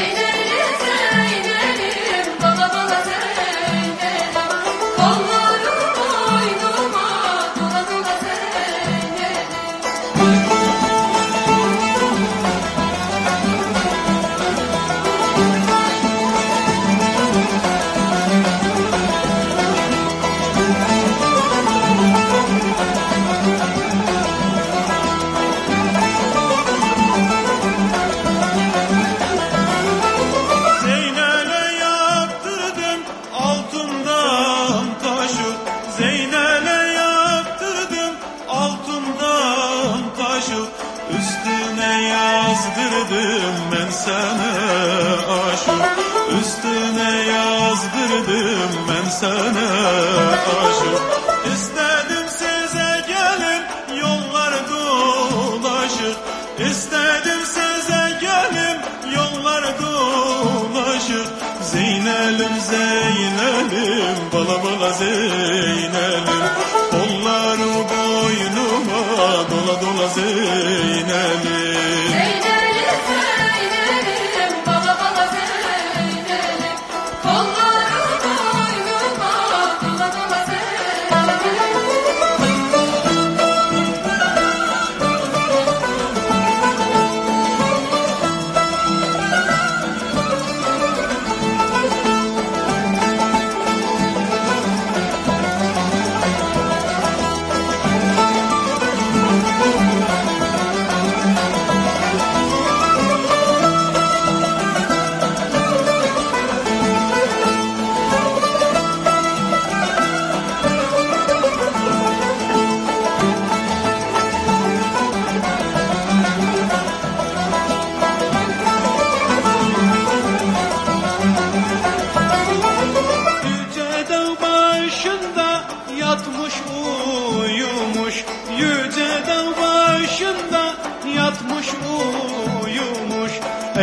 Speaker 12: Sana aşık istedim size gelin yollar dolaşık. İstedim size gelin yollar dolaşık. Zeynelim Zeynelim bala bala Zeynelim. Kolları boynuma dola dola Zeynelim.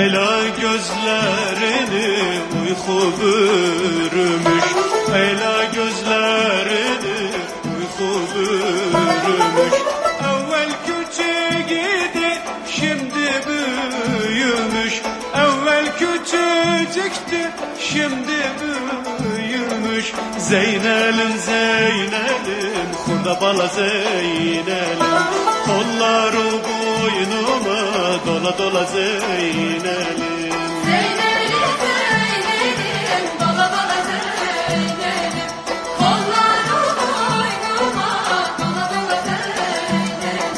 Speaker 12: Ela gözlerini uyku bürümüş, Ela gözlerini uyku bürümüş. Evvel küçük idi, şimdi büyümüş. Evvel küçücüktü, şimdi büyümüş. Zeynelim Zeynelim, hurda bala Zeynelim. Kolları boynuma dola dola Zeynelim.
Speaker 13: Zeynelim Zeynelim, dola dola Zeynelim. Kolları boynuma dola dola Zeynelim.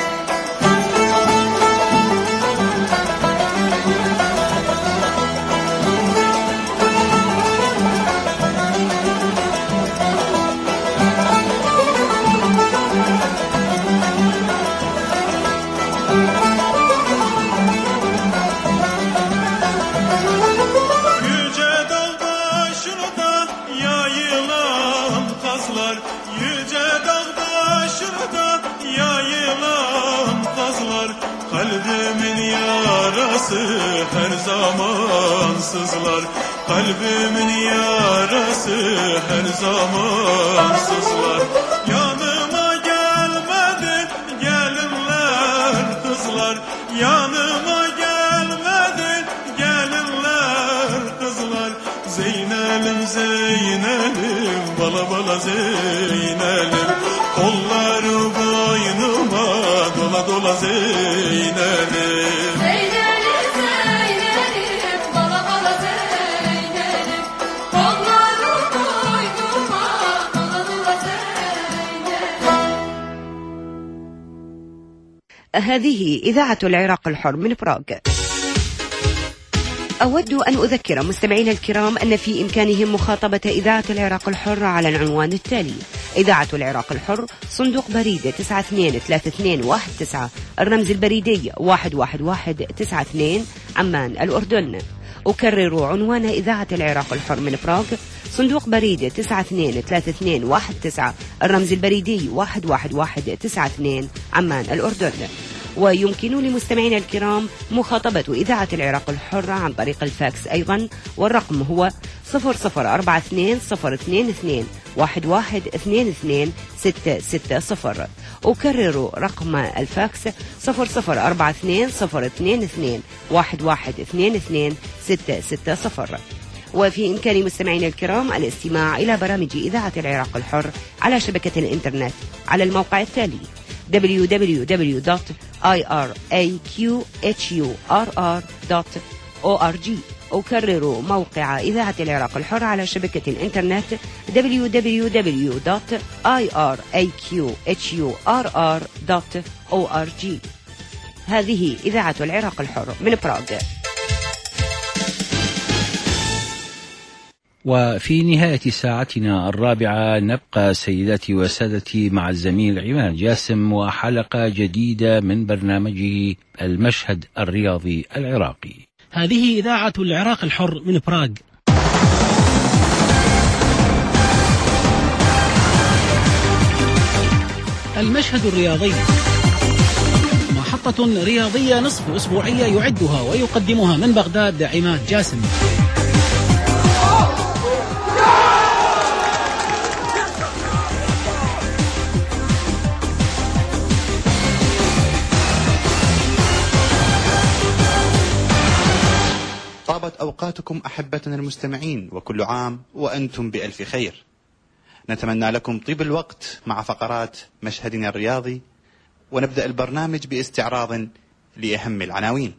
Speaker 12: Kalbimin yarası her zaman sızlar. Kalbimin yarası her zaman sızlar. Yanıma gelmedi gelinler kızlar. Yanıma gelmedi gelinler kızlar. Zeynelim Zeynelim, bala bala Zeynelim. Kolları boynuma dola dola Zeynelim.
Speaker 13: Zeynelim Zeynelim, bala bala Zeynelim. Kolları boynuma dola dola Zeynelim.
Speaker 7: هذه إذاعة العراق الحر من براغ. أود أن أذكر مستمعينا الكرام أن في إمكانهم مخاطبة إذاعة العراق الحر على العنوان التالي: إذاعة العراق الحر، صندوق بريد تسعة اثنين ثلاثة اثنين واحد تسعة، الرمز البريدي واحد واحد واحد تسعة اثنين، عمان الأردن. أكرر عنوان إذاعة العراق الحر من براغ: صندوق بريد تسعة اثنين ثلاثة اثنين واحد تسعة، الرمز البريدي واحد واحد واحد تسعة اثنين، عمان الأردن. ويمكن لمستمعينا الكرام مخاطبة إذاعة العراق الحر عن طريق الفاكس أيضا، والرقم هو صفر صفر أربعة اثنين صفر اثنين اثنين واحد واحد اثنين اثنين ستة ستة صفر. أكرر رقم الفاكس صفر صفر أربعة اثنين صفر اثنين اثنين واحد واحد اثنين اثنين ستة ستة صفر. وفي إمكان مستمعينا الكرام الاستماع إلى برامج إذاعة العراق الحر على شبكة الإنترنت على الموقع التالي: دبليو دبليو دبليو دوت آي آر إيه كيو إتش يو آر آر دوت أو آر جي. أكرر موقع إذاعة العراق الحر على شبكة الإنترنت دبليو دبليو دبليو دوت آي آر إيه كيو إتش يو آر آر دوت أو آر جي. هذه إذاعة العراق الحر من براغ.
Speaker 3: وفي نهاية ساعتنا الرابعة نبقى سيداتي وسادتي مع الزميل عماد جاسم وحلقة جديدة من برنامجه المشهد الرياضي العراقي.
Speaker 14: هذه إذاعة العراق الحر من براغ. المشهد الرياضي، محطة رياضية نصف أسبوعية يعدها ويقدمها من بغداد عماد جاسم.
Speaker 15: طابت أوقاتكم أحبتنا المستمعين، وكل عام وأنتم بألف خير. نتمنى لكم طيب الوقت مع فقرات مشهدنا الرياضي، ونبدأ البرنامج باستعراض لأهم العناوين.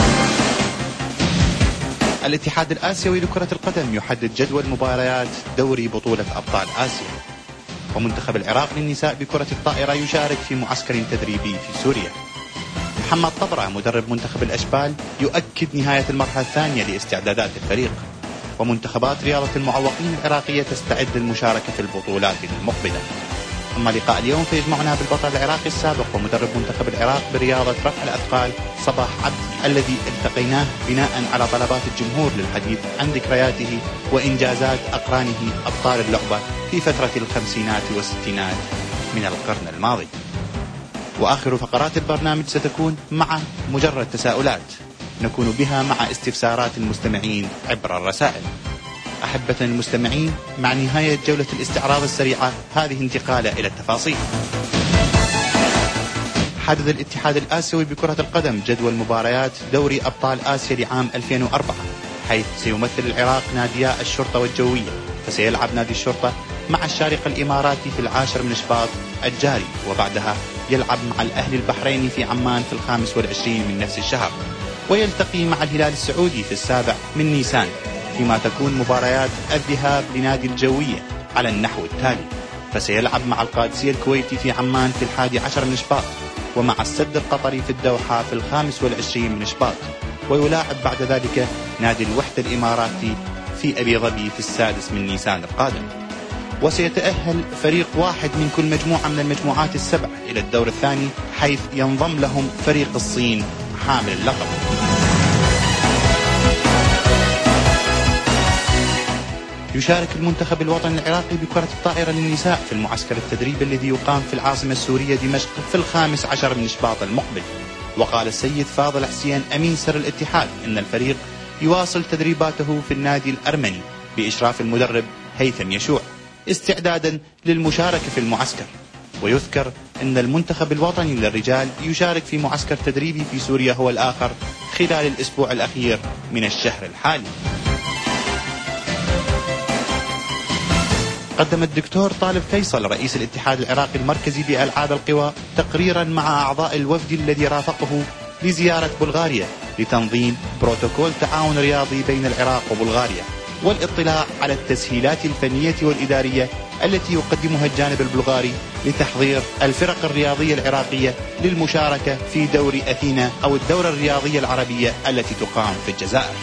Speaker 15: الاتحاد الآسيوي لكرة القدم يحدد جدول مباريات دوري بطولة أبطال آسيا. ومنتخب العراق للنساء بكرة الطائرة يشارك في معسكر تدريبي في سوريا. محمد طبرة مدرب منتخب الأشبال يؤكد نهاية المرحلة الثانية لاستعدادات الفريق. ومنتخبات رياضة المعوقين العراقية تستعد للمشاركة في البطولات المقبلة. أما لقاء اليوم فيجمعنا بالبطل العراقي السابق ومدرب منتخب العراق برياضة رفع الأثقال صباح عبدي، الذي التقيناه بناء على طلبات الجمهور للحديث عن ذكرياته وإنجازات أقرانه أبطال اللعبة في فترة الخمسينات والستينات من القرن الماضي. وآخر فقرات البرنامج ستكون مع مجرد تساؤلات نكون بها مع استفسارات المستمعين عبر الرسائل. أحبتنا المستمعين، مع نهاية جولة الاستعراض السريعة هذه انتقالة إلى التفاصيل. حدد الاتحاد الآسيوي بكرة القدم جدول مباريات دوري أبطال آسيا لعام ألفين وأربعة، حيث سيمثل العراق ناديا الشرطة والجوية، فسيلعب نادي الشرطة مع الشارقة الإماراتي في العاشر من شباط الجاري، وبعدها يلعب مع الأهلي البحريني في عمان في الخامس والعشرين من نفس الشهر، ويلتقي مع الهلال السعودي في السابع من نيسان، فيما تكون مباريات الذهاب لنادي الجوية على النحو التالي: فسيلعب مع القادسية الكويتي في عمان في الحادي عشر من شباط، ومع السد القطري في الدوحة في الخامس والعشرين من شباط، ويلاعب بعد ذلك نادي الوحدة الإماراتي في أبي ظبي في السادس من نيسان القادم. وسيتأهل فريق واحد من كل مجموعة من المجموعات السبع إلى الدور الثاني، حيث ينضم لهم فريق الصين حامل اللقب. يشارك المنتخب الوطني العراقي بكرة الطائرة للنساء في المعسكر التدريبي الذي يقام في العاصمة السورية دمشق في الخامس عشر من شباط المقبل. وقال السيد فاضل حسين أمين سر الاتحاد إن الفريق يواصل تدريباته في النادي الأرمني بإشراف المدرب هيثم يشوع استعدادا للمشاركة في المعسكر. ويذكر أن المنتخب الوطني للرجال يشارك في معسكر تدريبي في سوريا هو الآخر خلال الأسبوع الأخير من الشهر الحالي. قدم الدكتور طالب فيصل رئيس الاتحاد العراقي المركزي لألعاب القوى تقريرا مع أعضاء الوفد الذي رافقه لزيارة بلغاريا لتنظيم بروتوكول تعاون رياضي بين العراق وبلغاريا، والاطلاع على التسهيلات الفنية والإدارية التي يقدمها الجانب البلغاري لتحضير الفرق الرياضية العراقية للمشاركة في دوري أثينا أو الدورة الرياضية العربية التي تقام في الجزائر.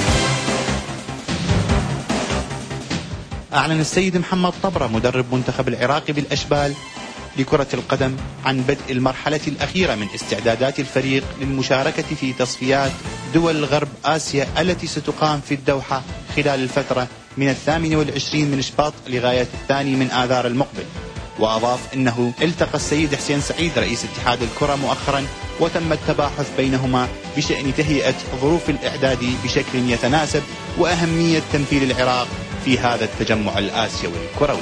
Speaker 15: أعلن السيد محمد طبرة مدرب منتخب العراق بالأشبال لكرة القدم عن بدء المرحلة الأخيرة من استعدادات الفريق للمشاركة في تصفيات دول غرب آسيا التي ستقام في الدوحة خلال الفترة من الثامن والعشرين من شباط لغاية الثاني من آذار المقبل. وأضاف أنه التقى السيد حسين سعيد رئيس اتحاد الكرة مؤخرا وتم التباحث بينهما بشأن تهيئة ظروف الإعداد بشكل يتناسب وأهمية تمثيل العراق في هذا التجمع الآسيوي الكروي.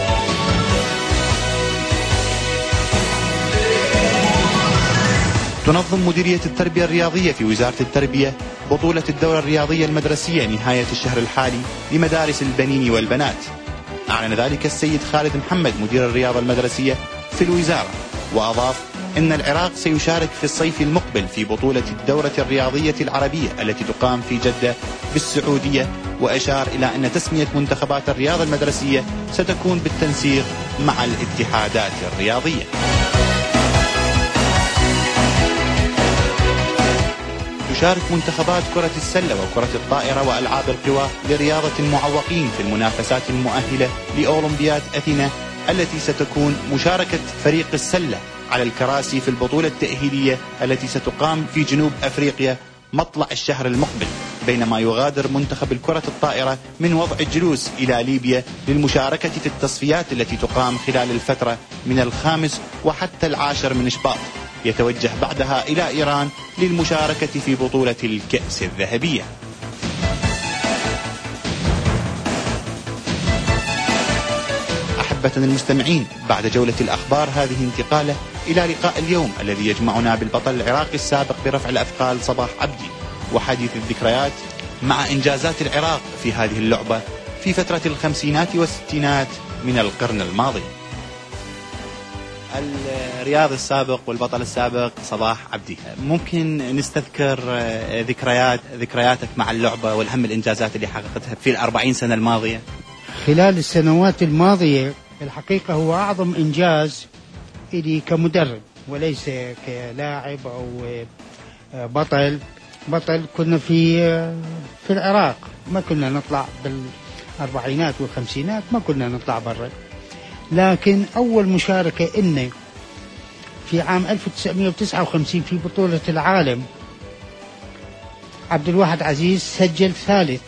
Speaker 15: تنظم مديرية التربية الرياضية في وزارة التربية بطولة الدورة الرياضية المدرسية نهاية الشهر الحالي لمدارس البنين والبنات. أعلن ذلك السيد خالد محمد مدير الرياضة المدرسية في الوزارة، وأضاف أن العراق سيشارك في الصيف المقبل في بطولة الدورة الرياضية العربية التي تقام في جدة بالسعودية، وأشار إلى أن تسمية منتخبات الرياضة المدرسية ستكون بالتنسيق مع الاتحادات الرياضية. تشارك منتخبات كرة السلة وكرة الطائرة وألعاب القوى لرياضة المعوقين في المنافسات المؤهلة لأولمبياد أثينا التي ستكون مشاركة فريق السلة على الكراسي في البطولة التأهيلية التي ستقام في جنوب أفريقيا مطلع الشهر المقبل، بينما يغادر منتخب الكرة الطائرة من وضع الجلوس إلى ليبيا للمشاركة في التصفيات التي تقام خلال الفترة من الخامس وحتى العاشر من شباط، يتوجه بعدها إلى إيران للمشاركة في بطولة الكأس الذهبية. أحبتنا المستمعين، بعد جولة الأخبار هذه انتقالة إلى لقاء اليوم الذي يجمعنا بالبطل العراقي السابق برفع الأثقال صباح عبدي وحديث الذكريات مع إنجازات العراق في هذه اللعبة في فترة الخمسينات والستينات من القرن الماضي. الرياضي السابق والبطل السابق صباح عبدي، ممكن نستذكر ذكريات ذكرياتك مع اللعبة والأهم الإنجازات اللي حققتها في الأربعين سنة الماضية؟
Speaker 16: خلال السنوات الماضية الحقيقة هو أعظم إنجاز إلي كمدرب وليس كلاعب أو بطل. بطل كنا في في العراق، ما كنا نطلع بالأربعينات والخمسينات، ما كنا نطلع برا. لكن أول مشاركة إني في عام ألف وتسعمائة وتسعة وخمسين في بطولة العالم عبد الواحد عزيز سجل ثالث،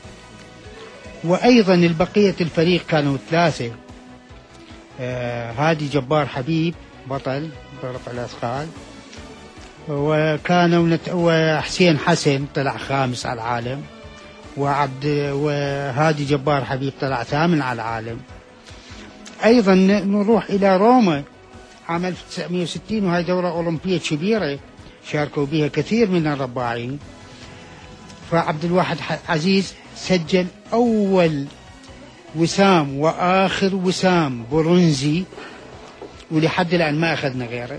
Speaker 16: وأيضا البقية الفريق كانوا ثلاثة. آه هادي جبار حبيب بطل برفع الأثقال، وكانوا نت... وحسين حسن طلع خامس على العالم، وعبد وهادي جبار حبيب طلع ثامن على العالم. أيضا نروح إلى روما عام ألف وتسعمئة وستين، وهي دورة أولمبية كبيرة شاركوا بها كثير من الرباعين. فعبد الواحد عزيز سجل أول وسام وآخر وسام برونزي، ولحد الآن ما أخذنا غيره،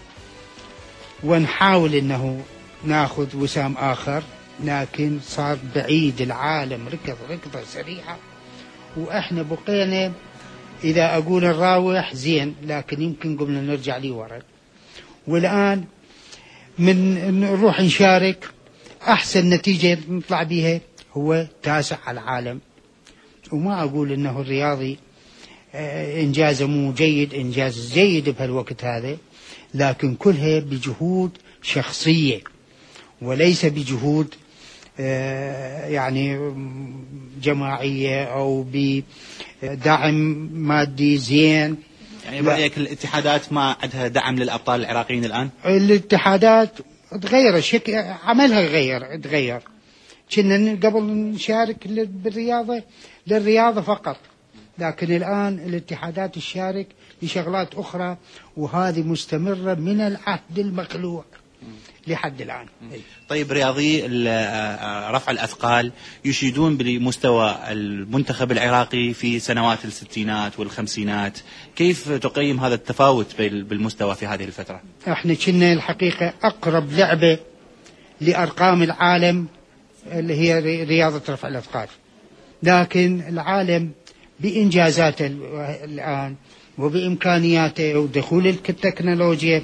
Speaker 16: ونحاول أنه ناخذ وسام آخر، لكن صار بعيد العالم، ركض ركضة سريعة وإحنا بقينا. إذا أقول نراوح زين، لكن يمكن قبل نرجع لي ورا. والآن من نروح نشارك، أحسن نتيجة نطلع بها هو تاسع على العالم. وما أقول أنه الرياضي إنجازه مو جيد، إنجاز جيد بهالوقت هذا، لكن كلها بجهود شخصية وليس بجهود يعني جماعية أو بدعم مادي زين.
Speaker 15: يعني برأيك الاتحادات ما عندها دعم للأبطال العراقيين الآن؟
Speaker 16: الاتحادات تغير الشكل، عملها غير تغير. كنا قبل نشارك بالرياضة للرياضة فقط، لكن الآن الاتحادات تشارك لشغلات أخرى، وهذه مستمرة من العهد المخلوع لحد الآن.
Speaker 15: طيب رياضي رفع الأثقال يشيدون بمستوى المنتخب العراقي في سنوات الستينات والخمسينات، كيف تقيم هذا التفاوت بالمستوى في هذه الفترة؟
Speaker 16: احنا كنا الحقيقة أقرب لعبة لأرقام العالم اللي هي رياضة رفع الأثقال، لكن العالم بإنجازاته الآن وبإمكانياته ودخول التكنولوجيا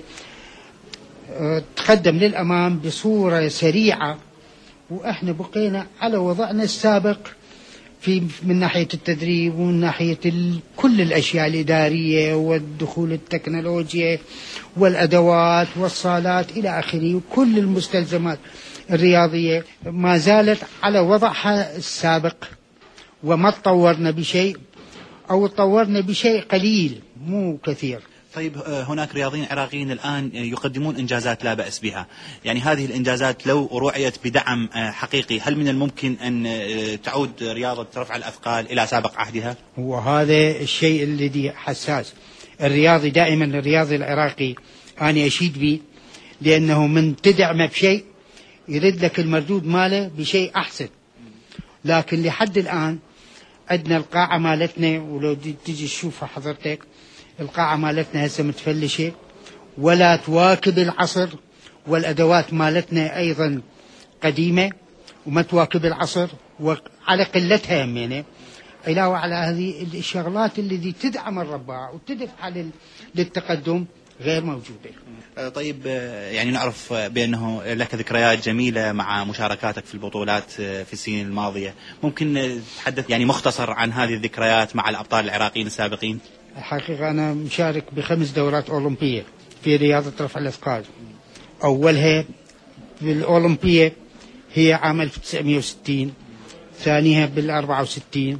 Speaker 16: تقدم للأمام بصورة سريعة، وإحنا بقينا على وضعنا السابق في من ناحية التدريب ومن ناحية كل الأشياء الإدارية والدخول التكنولوجيا والأدوات والصالات إلى آخره، وكل المستلزمات الرياضية ما زالت على وضعها السابق، وما تطورنا بشيء أو تطورنا بشيء قليل مو كثير.
Speaker 15: طيب هناك رياضيين عراقيين الآن يقدمون إنجازات لا بأس بها، يعني هذه الإنجازات لو رؤيت بدعم حقيقي هل من الممكن أن تعود رياضة رفع الأثقال إلى سابق عهدها؟
Speaker 16: وهذا الشيء الذي حساس. الرياضي دائما الرياضي العراقي أنا أشيد به، لأنه من تدعم بشيء يرد لك المردود ماله بشيء أحسن. لكن لحد الآن عندنا القاعة مالتنا، ولو تجي تشوفها حضرتك القاعة مالتنا هسه متفلشة ولا تواكب العصر، والأدوات مالتنا أيضا قديمة وما تواكب العصر وعلى قلتها يمينة. علاوة على هذه الشغلات التي تدعم الرباع وتدفع للتقدم غير موجودة.
Speaker 15: طيب يعني نعرف بأنه لك ذكريات جميلة مع مشاركاتك في البطولات في السنين الماضية، ممكن تحدث يعني مختصر عن هذه الذكريات مع الأبطال العراقيين السابقين؟
Speaker 16: الحقيقة أنا مشارك بخمس دورات أولمبية في رياضة رفع الأثقال. أولها بالأولمبية هي عام ألف وتسعمئة وستين، ثانيها بالأربعة وستين،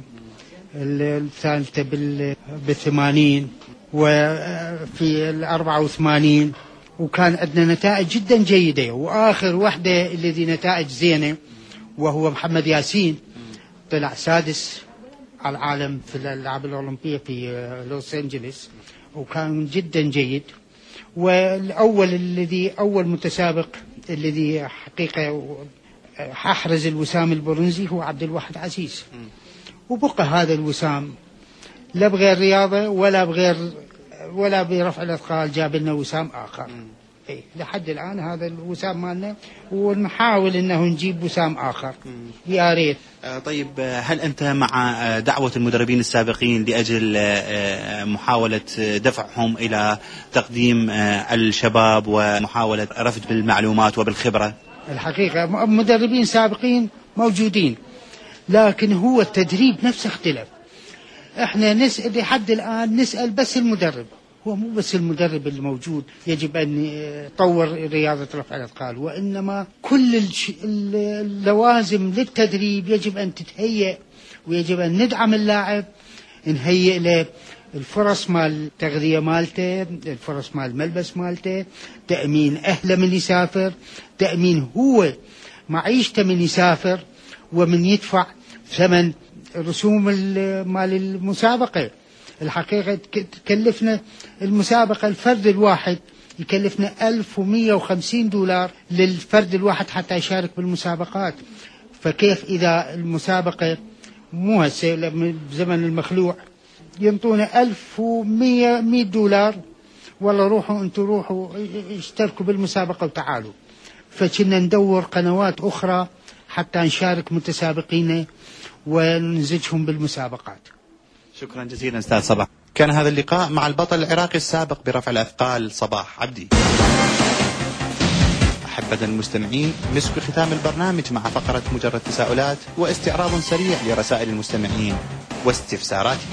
Speaker 16: الثالثة بالثمانين، وفي الأربعة وثمانين، وكان عندنا نتائج جدا جيدة. وآخر واحدة الذي نتائج زينة وهو محمد ياسين طلع سادس على العالم في الألعاب الأولمبية في لوس أنجلوس، وكان جدا جيد. والأول الذي أول متسابق الذي حقيقة أحرز الوسام البرونزي هو عبد الواحد عزيز، وبقى هذا الوسام لا بغير رياضة ولا بغير ولا برفع الأثقال جاب لنا وسام آخر. إيه لحد الآن هذا الوسام مالنا، ونحاول إنه نجيب وسام آخر يا ريت.
Speaker 15: طيب هل أنت مع دعوة المدربين السابقين لأجل محاولة دفعهم إلى تقديم الشباب ومحاولة رفد بالمعلومات وبالخبرة؟
Speaker 16: الحقيقة مدربين سابقين موجودين، لكن هو التدريب نفسه اختلف. احنا نسأل لحد الآن نسأل بس المدرب، هو مو بس المدرب الموجود يجب أن يطور رياضة رفع الأثقال، وإنما كل اللوازم للتدريب يجب أن تتهيئ، ويجب أن ندعم اللاعب، نهيئ له الفرص مال التغذية مالته، الفرص مال الملبس مالته، تأمين أهله من يسافر، تأمين هو معيشته من يسافر، ومن يدفع ثمن رسوم مال المسابقة. الحقيقة تكلفنا المسابقة الفرد الواحد يكلفنا ألف ومئة وخمسين دولار للفرد الواحد حتى يشارك بالمسابقات. فكيف إذا المسابقة مو هسه بزمن المخلوع ينطونا ألف ومئة دولار، والله روحوا انتوا روحوا اشتركوا بالمسابقة وتعالوا. فكنا ندور قنوات أخرى حتى نشارك متسابقين وننزجهم بالمسابقات.
Speaker 15: شكرا جزيلا أستاذ صباح. كان هذا اللقاء مع البطل العراقي السابق برفع الأثقال صباح عبدي. أحبة المستمعين، مسك ختام البرنامج مع فقرة مجرد تساؤلات واستعراض سريع لرسائل المستمعين واستفساراتهم.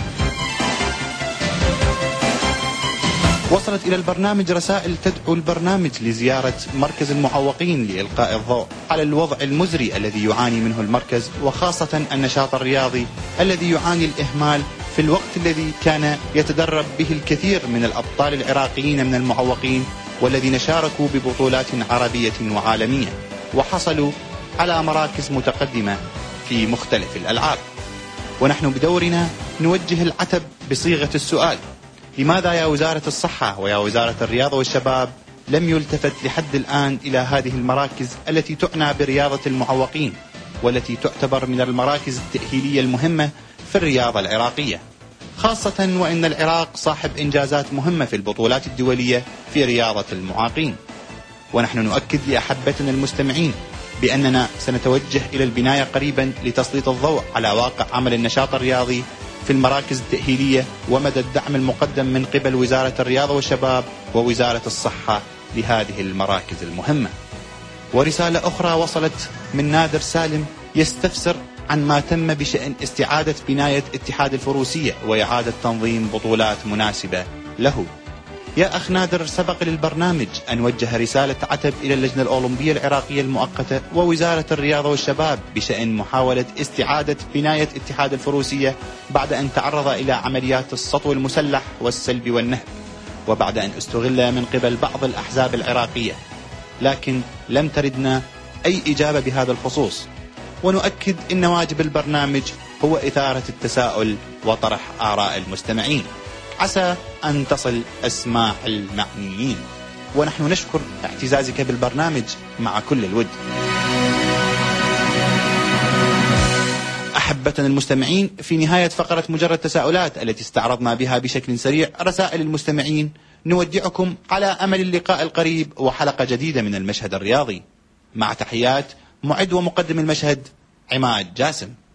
Speaker 15: وصلت إلى البرنامج رسائل تدعو البرنامج لزيارة مركز المعوقين لإلقاء الضوء على الوضع المزري الذي يعاني منه المركز، وخاصة النشاط الرياضي الذي يعاني الإهمال في الوقت الذي كان يتدرب به الكثير من الأبطال العراقيين من المعوقين، والذين شاركوا ببطولات عربية وعالمية وحصلوا على مراكز متقدمة في مختلف الألعاب. ونحن بدورنا نوجه العتب بصيغة السؤال: لماذا يا وزارة الصحة ويا وزارة الرياضة والشباب لم يلتفت لحد الآن إلى هذه المراكز التي تعنى برياضة المعوقين، والتي تعتبر من المراكز التأهيلية المهمة في الرياضة العراقية، خاصة وإن العراق صاحب إنجازات مهمة في البطولات الدولية في رياضة المعاقين. ونحن نؤكد لأحبتنا المستمعين بأننا سنتوجه إلى البناية قريبا لتسليط الضوء على واقع عمل النشاط الرياضي في المراكز التأهيلية ومدى الدعم المقدم من قبل وزارة الرياضة والشباب ووزارة الصحة لهذه المراكز المهمة. ورسالة أخرى وصلت من نادر سالم يستفسر عن ما تم بشأن استعادة بناية اتحاد الفروسية وإعادة تنظيم بطولات مناسبة له. يا أخ نادر، سبق للبرنامج أن وجه رسالة عتب إلى اللجنة الأولمبية العراقية المؤقتة ووزارة الرياضة والشباب بشأن محاولة استعادة بناية اتحاد الفروسية بعد أن تعرض إلى عمليات السطو المسلح والسلب والنهب، وبعد أن استغل من قبل بعض الأحزاب العراقية، لكن لم تردنا أي إجابة بهذا الخصوص. ونؤكد أن واجب البرنامج هو إثارة التساؤل وطرح آراء المستمعين، عسى أن تصل أسماع المعنيين. ونحن نشكر اعتزازك بالبرنامج مع كل الود. أحبتنا المستمعين، في نهاية فقرة مجرد تساؤلات التي استعرضنا بها بشكل سريع رسائل المستمعين، نودعكم على أمل اللقاء القريب وحلقة جديدة من المشهد الرياضي. مع تحيات معد ومقدم المشهد عماد جاسم.